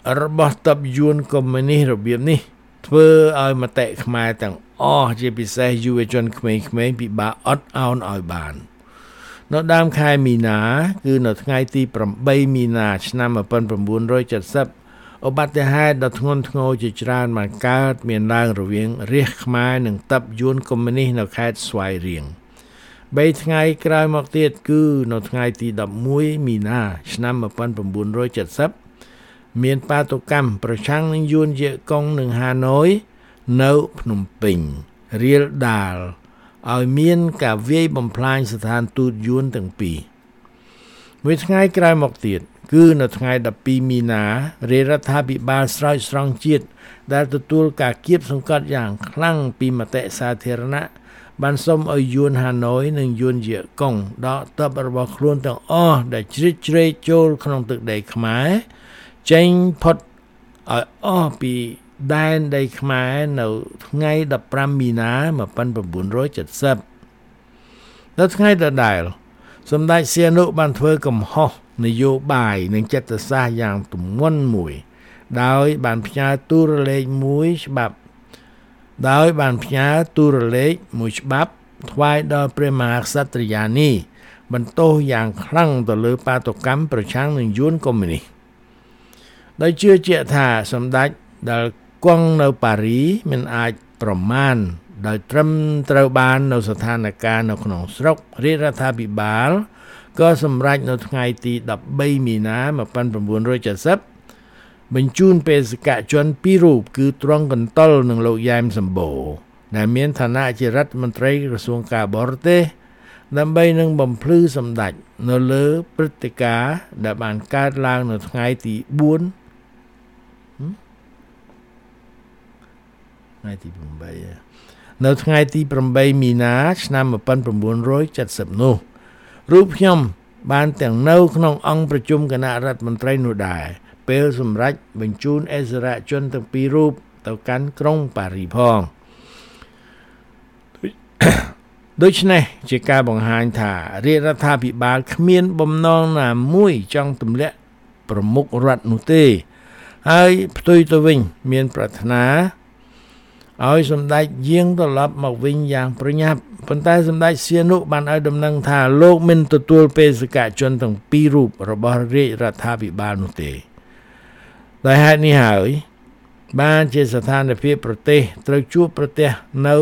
របស់តបយួនកុម្មុយនីសរបៀបនេះធ្វើឲ្យមតិខ្មែរទាំងអស់ជាពិសេសយុវជនក្មេងៗពិបាកអត់ឱនឲ្យបាននៅដើមខែមីនាគឺនៅថ្ងៃទី8មីនាឆ្នាំmột nghìn chín trăm七mươiឧបត្តិហេតុដ៏ធ្ងន់ធ្ងរជាច្រើនបានកើតមានឡើងរវាងរាជខ្មែរនិងតបយួនកុម្មុយនីសនៅខេត្តស្វាយរៀងបីថ្ងៃក្រោយមកទៀតគឺនៅថ្ងៃទី11មីនាឆ្នាំmột nghìn chín trăm七mươiមានបាតុកម្មប្រឆាំងនឹងយួនជាកុងនិងហាណូយនៅភ្នំពេញរៀលដាលឲ្យមានការវាយបំផ្លាញស្ថានទូតយួនទាំងពីរមួយថ្ងៃក្រោយមកទៀតគឺនៅថ្ងៃ12មីនារាជរដ្ឋាភិបាលស្រោចស្រង់ជាតិដែលទទួលការគៀបសង្កត់យ៉ាងខ្លាំងពីមតិសាធារណៈបានសុំឲ្យយួនហាណូយនិងយួនជាកុងដកទ័ពរបស់ខ្លួនទាំងអស់ដែលជ្រៀតជ្រែកចូលក្នុងទឹកដីខ្មែរចេញផុតឲ្យអស់ពីដែនដីខ្មែរនៅថ្ងៃ15មីនាmột nghìn chín trăm七mươiនៅថ្ងៃដដែលសម្ដេចសៀនុបានធ្វើកំហុសនយោបាយនិងចិត្តសាស្ត្រយ៉ាងទម្ងន់មួយដោយបានផ្ញើទូរលេខមួយច្បាប់ដោយបានផ្ញើទូរលេខមួយច្បាប់ថ្វាយដល់ព្រះមហាក្សត្រិយានីបន្ទោសយ៉ាងខ្លាំងទៅលើបាតុកម្មប្រឆាំងនឹងយួនកុម្មុយនីសដោយជឿជាក់ថាសម្ដេចដែលគង់នៅប៉ារីមិនអាចប្រមាណដោយត្រឹមត្រូវបាននៅស្ថានភាពនៅក្នុងស្រុករាជរដ្ឋាភិបាលក៏សម្រេចនៅថ្ងៃទី13មីនាmột nghìn chín trăm七mươiបញ្ជូនបេសកជនពីររូបគឺទ្រង់កន្តុលនិងលោកយ៉ែមសម្បូរដែលមានឋានៈជារដ្ឋមន្ត្រីក្រសួងការបរទេសដើម្បីនឹងបំភ្លឺសម្ដេចនៅលើព្រឹត្តិការណ៍ដែលបានកើតឡើងនៅថ្ងៃទី4ថ្ងៃទី8នៅថ្ងៃទី8មីនាឆ្នាំmột nghìn chín trăm七mươiនោះរូបខ្ញុំបានទាំងនៅក្នុងអង្គប្រជុំគណៈរដ្ឋមន្ត្រីនោះដែរពេលសម្រេចបញ្ជូនអិសរាជជនទាំងពីររូបទៅកាន់ក្រុងប៉ារីផងដូច្នេះជាការបង្ហាញថារាជរដ្ឋាភិបាលគ្មានបំណងណាមួយចង់ទម្លាក់ប្រមុខរដ្ឋនោះទេហើយផ្ទុយទៅវិញមានប្រាថ្នាឲ្យសម្ដេចយាងត្រឡប់មកវិញយ៉ាងប្រញាប់ប៉ុន្តែសម្ដេចសៀនុបានឲ្យដំណឹងថាលោកមិនទទួលបេសកជនទាំងពីររូបរបស់រាជរដ្ឋាភិបាលនោះទេដោយហេតុនេះហើយបានជាស្ថានភាពប្រទេសត្រូវជួបប្រទះនៅ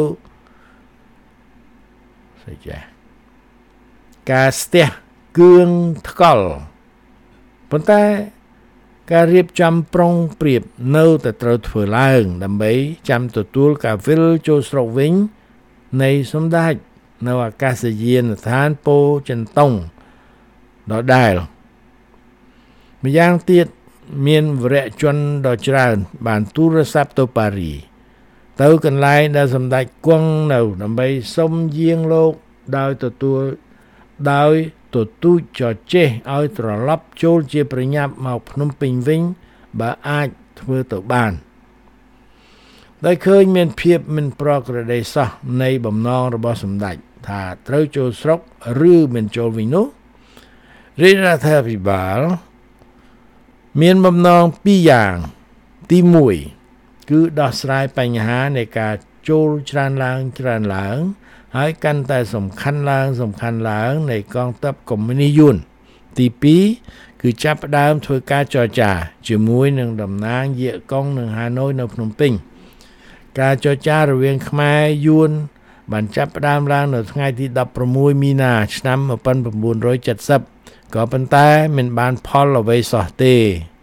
ស្អីចាការស្ទះគឿងថ្កល់ប៉ុន្តែការរៀបចំប្រុងប្រៀបនៅតែត្រូវធ្វើឡើងដើម្បីចាំទទួលការវិលចូលស្រុកវិញនៃសម្ដេចនៅអាកាសយានដ្ឋានពោធិ៍ចិនតុងដដែលម្យ៉ាងទៀតមានវរៈជនដ៏ច្រើនបានទូរស័ព្ទទៅប៉ារីទៅកន្លែងដែលសម្ដេចគង់នៅដើម្បីសុំយាងលោកដោយទទួលដោយទទូចចចេះឲ្យត្រឡប់ចូលជាប្រញាប់មកភ្នំពេញវិញបើអាចធ្វើទៅបានដោយឃើញមានភាពមិនប្រក្រតីសោះនៃបំណងរបស់សម្ដេចថាត្រូវចូលស្រុកឬមិនចូលវិញនោះរាជរដ្ឋាភិបាលមានបំណងពីរយ៉ាងទីមួយគឺដោះស្រាយបញ្ហានៃការចូលច្រើនឡើងច្រើនឡើងហើយកាន់តែសំខាន់ឡើងសំខាន់ឡើងនៃកងទ័ពកុម្មុយនីសយួនទីពីរគឺចាប់ផ្ដើមធ្វើការចរចាជាមួយនឹងតំណាងយាកុងនិងហាណូយនៅភ្នំពេញការចរចារវាងខ្មែរយួនបានចាប់ផ្ដើមឡើងនៅថ្ងៃទី16មីនាឆ្នាំmột nghìn chín trăm七mươiក៏ប៉ុន្តែមិនបានផលអ្វីសោះទេ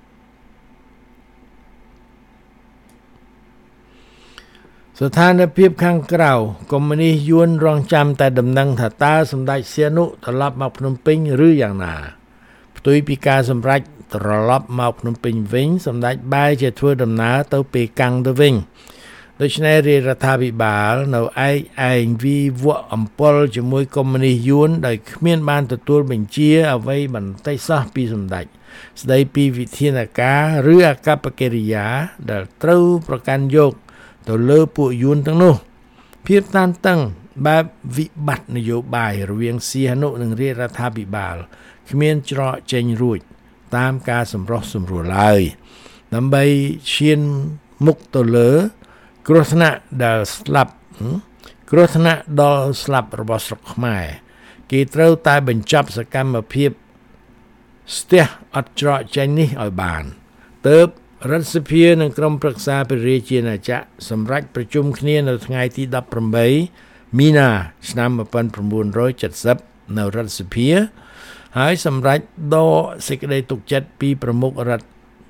ស្ថានភាពខាងក្រៅកុម្មុយនីសយួនរងចាំតែដំណឹងថាតើសម្ដេចសៀនុត្រឡប់មកភ្នំពេញឬយ៉ាងណាផ្ទុយពីការសម្រេចត្រឡប់មកភ្នំពេញវិញសម្ដេចបែរជាធ្វើដំណើរទៅប៉េកាំងទៅវិញដូច្នេះរាជរដ្ឋាភិបាលនៅឯកឯងវិវៈអំពលជាមួយកុម្មុយនីសយួនដោយគ្មានបានទទួលបញ្ជាអ្វីបន្តិចសោះពីសម្ដេចស្ដីពីវិធានការឬអាកប្បកិរិយាដែលត្រូវប្រកាន់យកទៅលើពួកយួនទាំងនោះភាពតានតឹងបែបវិបត្តិនយោបាយរវាងសៀនុនិងរាជរដ្ឋាភិបាលគ្មានច្រកចេញរួចតាមការសម្រុះសម្រួលឡើយដើម្បីឈានមុខទៅលើគ្រោះថ្នាក់ដែលស្លាប់គ្រោះថ្នាក់ដល់ស្លាប់របស់ស្រុកខ្មែរគេត្រូវតែបញ្ចប់សកម្មភាពស្ទះអត់ច្រកចេញនេះឲ្យបានទើបរដ្ឋសភានិងក្រុមប្រឹក្សាព្រះរាជាណាចក្រសម្រេចប្រជុំគ្នានៅថ្ងៃទីដប់ប្រាំបីមីនាឆ្នាំmột nghìn chín trăm七mươiនៅរដ្ឋសភាហើយសម្រេចដកសេចក្តីទុកចិត្តពីប្រមុខរដ្ឋ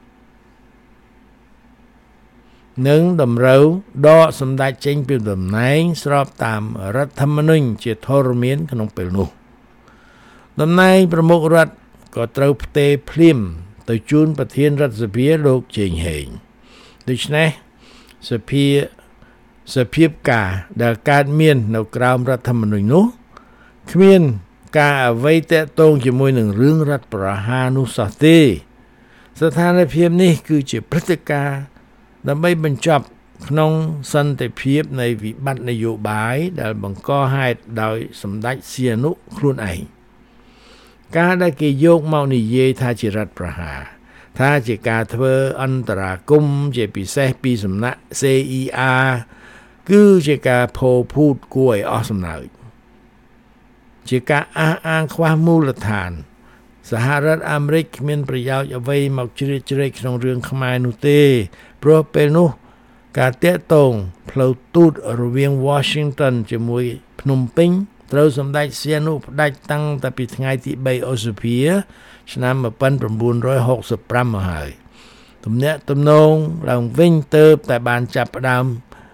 និងតម្រូវដកសម្ដេចចេញពីតំណែងស្របតាមរដ្ឋធម្មនុញ្ញជាធរមានក្នុងពេលនោះតំណែងប្រមុខរដ្ឋក៏ត្រូវផ្ទេរភ្លាមទៅជូនប្រធានរដ្ឋសភាលោកជេងហេងដូច្នេះសភាសភាពការដែលកើតមាននៅក្រោមរដ្ឋធម្មនុញ្ញនោះគ្មានការអ្វីតាក់ទងជាមួយនឹងរឿងរដ្ឋប្រហារនោះសោះទេស្ថានភាពនេះគឺជាព្រឹត្តិការណ៍ដើម្បីបញ្ចប់ក្នុងសន្តិភាពនៃវិបត្តិនយោបាយដែលបង្កហេតុដោយសម្ដេចសៀនុខ្លួនឯងការដែលគេយកមកនិយាយថាជារដ្ឋប្រហារថាជាការធ្វើអន្តរាគមន៍ជាពិសេសពីសំណាក់ C E R គឺជាការផោភូតគួរឲ្យអស់សំណើចជាការអះអាងខ្វះមូលដ្ឋានសហរដ្ឋអាមេរិកគ្មានប្រយោជន៍អ្វីមកជ្រៀតជ្រែកក្នុងរឿងខ្មែរនោះទេព្រោះពេលនោះការតាក់ទងផ្លូវទូតរវាង Washington ជាមួយភ្នំពេញត្រូវសម្ដេចសៀនុផ្ដាច់តាំងតែពីថ្ងៃទីបីឧសភាឆ្នាំmột nghìn chín trăm sáu mươi lămមកហើយទំនាក់ទំនងឡើងវិញទៅតែបានចាប់ផ្ដើម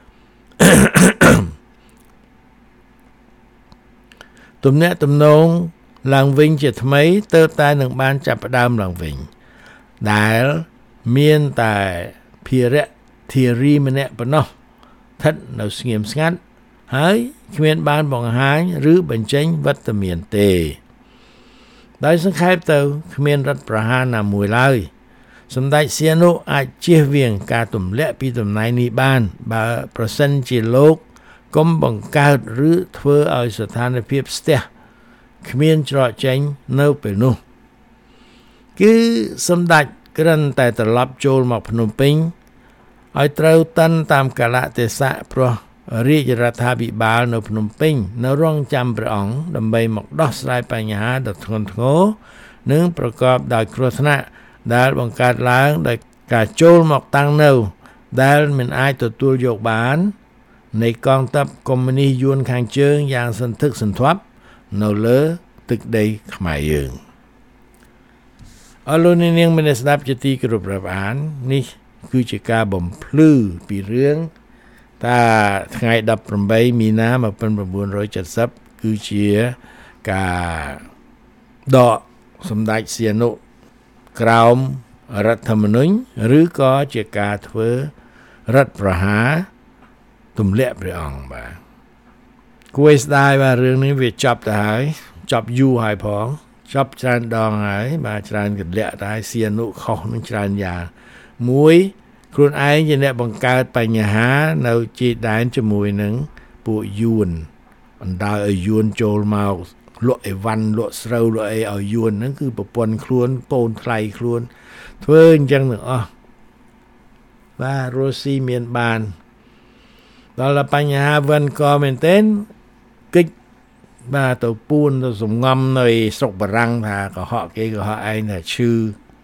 ទំនាក់ទំនងឡើងវិញជាថ្មីទៅតែនឹងបានចាប់ផ្ដើមឡើងវិញដែលមានតែភារៈធារីម្នាក់ប៉ុណ្ណោះស្ថិតនៅស្ងៀមស្ងាត់ហើយគ្មានបានបង្ហាញឬបញ្ចេញវត្តមានទេដោយសង្ខេបទៅគ្មានរដ្ឋប្រហារណាមួយឡើយសម្ដេចសៀនុអាចជៀសវាងការទម្លាក់ពីតំណែងនេះបានបើប្រសិនជាលោកកុំបង្កើតឬធ្វើឲ្យស្ថានភាពស្ទះគ្មានច្រកចេញនៅពេលនោះគឺសម្ដេចគ្រាន់តែត្រឡប់ចូលមកភ្នំពេញឲ្យត្រូវតាន់តាមកាលៈទេសៈព្រោះរាជរដ្ឋាភិបាលនៅភ្នំពេញនៅរងចាំព្រះអង្គដើម្បីមកដោះស្រាយបញ្ហាដ៏ធ្ងន់ធ្ងរនិងប្រកបដោយគ្រោះថ្នាក់ដែលបង្កើតឡើងដោយការចូលមកតាំងនៅដែលមិនអាចទទួលយកបាននៃកងទ័ពកុម្មុយនីសយួនខាងជើងយ៉ាងសន្ធឹកសន្ធាប់នៅលើទឹកដីខ្មែរយើងអរលោកនាងមានស្ដាប់ជាទីគោរពរាប់អាននេះគឺជាការបំភ្លឺពីរឿងតាថ្ងៃដប់ប្រាំបីមីនាmột nghìn chín trăm七mươiគឺជាការដកសម្ដេចសៀនុក្រោមរដ្ឋធម្មនុញ្ញឬក៏ជាការធ្វើរដ្ឋប្រហារទម្លាក់ព្រះអង្គបាទគួរស្ដាយបាទរឿងនេះវាចប់ទៅហើយចប់យូរហើយផងចប់ច្រើនដងហើយបាទច្រើនកលៈតែសៀនុខុសនឹងច្រើនយ៉ាងមួយខ្លួនឯងជាអ្នកបង្កើតបញ្ហានៅជាដែនជាមួយនឹងពួកយួនបណ្ដោយឲ្យយួនចូលមកលក់អីវ៉ាន់លក់ស្រូវលក់អីឲ្យយួនហ្នឹងគឺប្រពន្ធខ្លួនកូនថ្លៃខ្លួនធ្វើអញ្ចឹងទាំងអស់បាទរស់ស៊ីមានបានដល់បញ្ហាវិនក៏មែនទែនកិច្ចបាទទៅពួនទៅសំងំនៅស្រុកបារាំងថាកុហកគេកុហកឯងថាឈឺ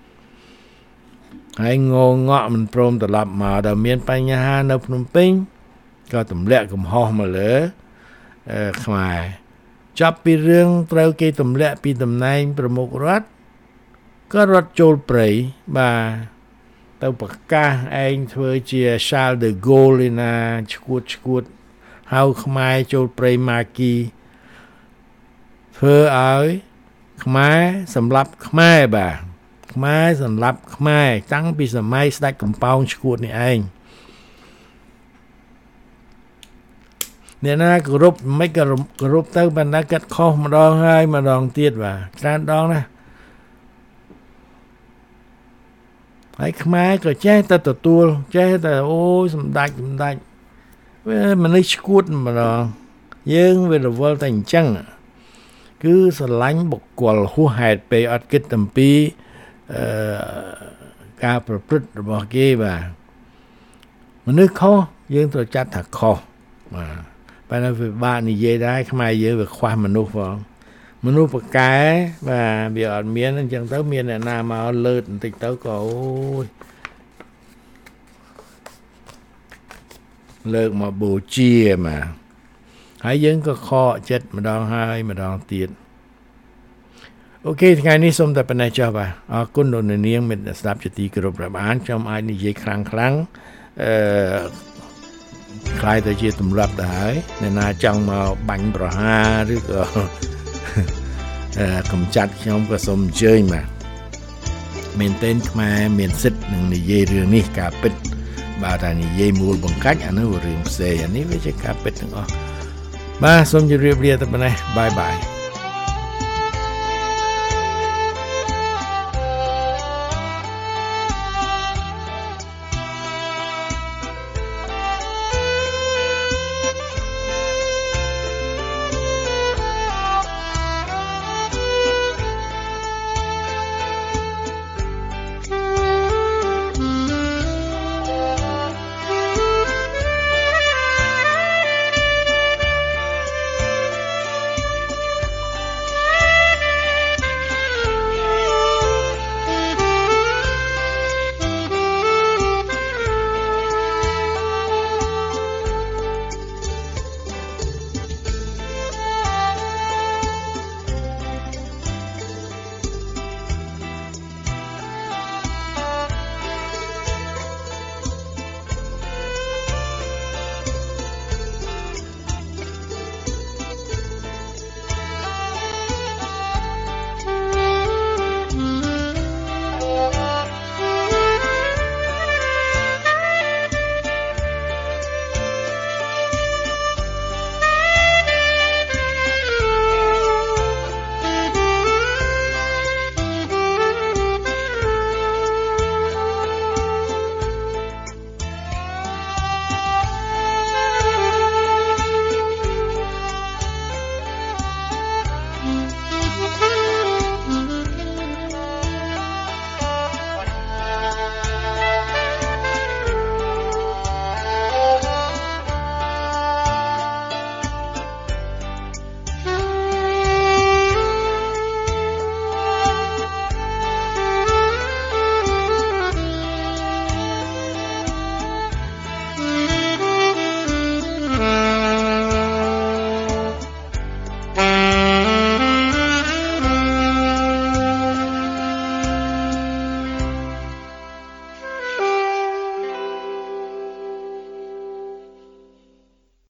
ហើយងងក់មិនព្រមត្រឡប់មកដល់មានបញ្ហានៅភ្នំពេញក៏ទម្លាក់កំហុសមកលើអឺខ្មែរចាប់ពីរឿងត្រូវគេទម្លាក់ពីតំណែងប្រមុខរដ្ឋក៏រត់ចូលព្រៃបាទទៅប្រកាសឯងធ្វើជា Charles de Gaulle ឯណាឈួតឈួតហៅខ្មែរចូលព្រៃម៉ាគីធ្វើឲ្យខ្មែរសម្លាប់ខ្មែរបាទខ្មែរសម្លាប់ខ្មែរតាំងពីសម័យស្ដេចកំប៉ោងឈួតនេះឯងអ្នកណាគោរពមិនគោរពទៅបណ្ដាកាត់ខុសម្ដងហើយម្ដងទៀតបាទច្រើនដងណាហើយខ្មែរក៏ចេះតែទទួលចេះតែអូយសម្ដេចសម្ដេចវាមនុស្សឈួតម្ដងយើងវារវល់តែអញ្ចឹងគឺស្រឡាញ់បុគ្គលហួសហេតុពេកអត់គិតអំពីអឺការប្រព្រឹត្តរបស់គេបាទមនុស្សខុសយើងត្រូវចាត់ថាខុសបាទបើនៅវាបាក់និយាយដែរខ្មែរយើងវាខ្វះមនុស្សផងមនុស្សប្រកែបាទវាអត់មានអញ្ចឹងទៅមានអ្នកណាមកលើតបន្តិចទៅក៏អូយលើកមកបូជាមកហើយយើងក៏ខកចិត្តម្ដងហើយម្ដងទៀតអូខេថ្ងៃនេះសូមតែប៉ុណ្ណេះចុះបាទអរគុណលោកនាងមិត្តស្ដាប់ជាទីគោរពរាប់អានខ្ញុំអាចនិយាយខ្លាំងខ្លាំងអឺខ្លាយទៅជាទម្លាប់ទៅហើយអ្នកណាចង់មកបាញ់ប្រហារឬក៏អឺកំចាត់ខ្ញុំក៏សូមអញ្ជើញបាទមែនទែនខ្មែរមានសិទ្ធិនឹងនិយាយរឿងនេះការពិតបើតែនិយាយមូលបង្កាច់អានោះរឿងផ្សេងអានេះវាជាការពិតទាំងអស់បាទសូមជម្រាបលាតែប៉ុណ្ណេះបាយបាយ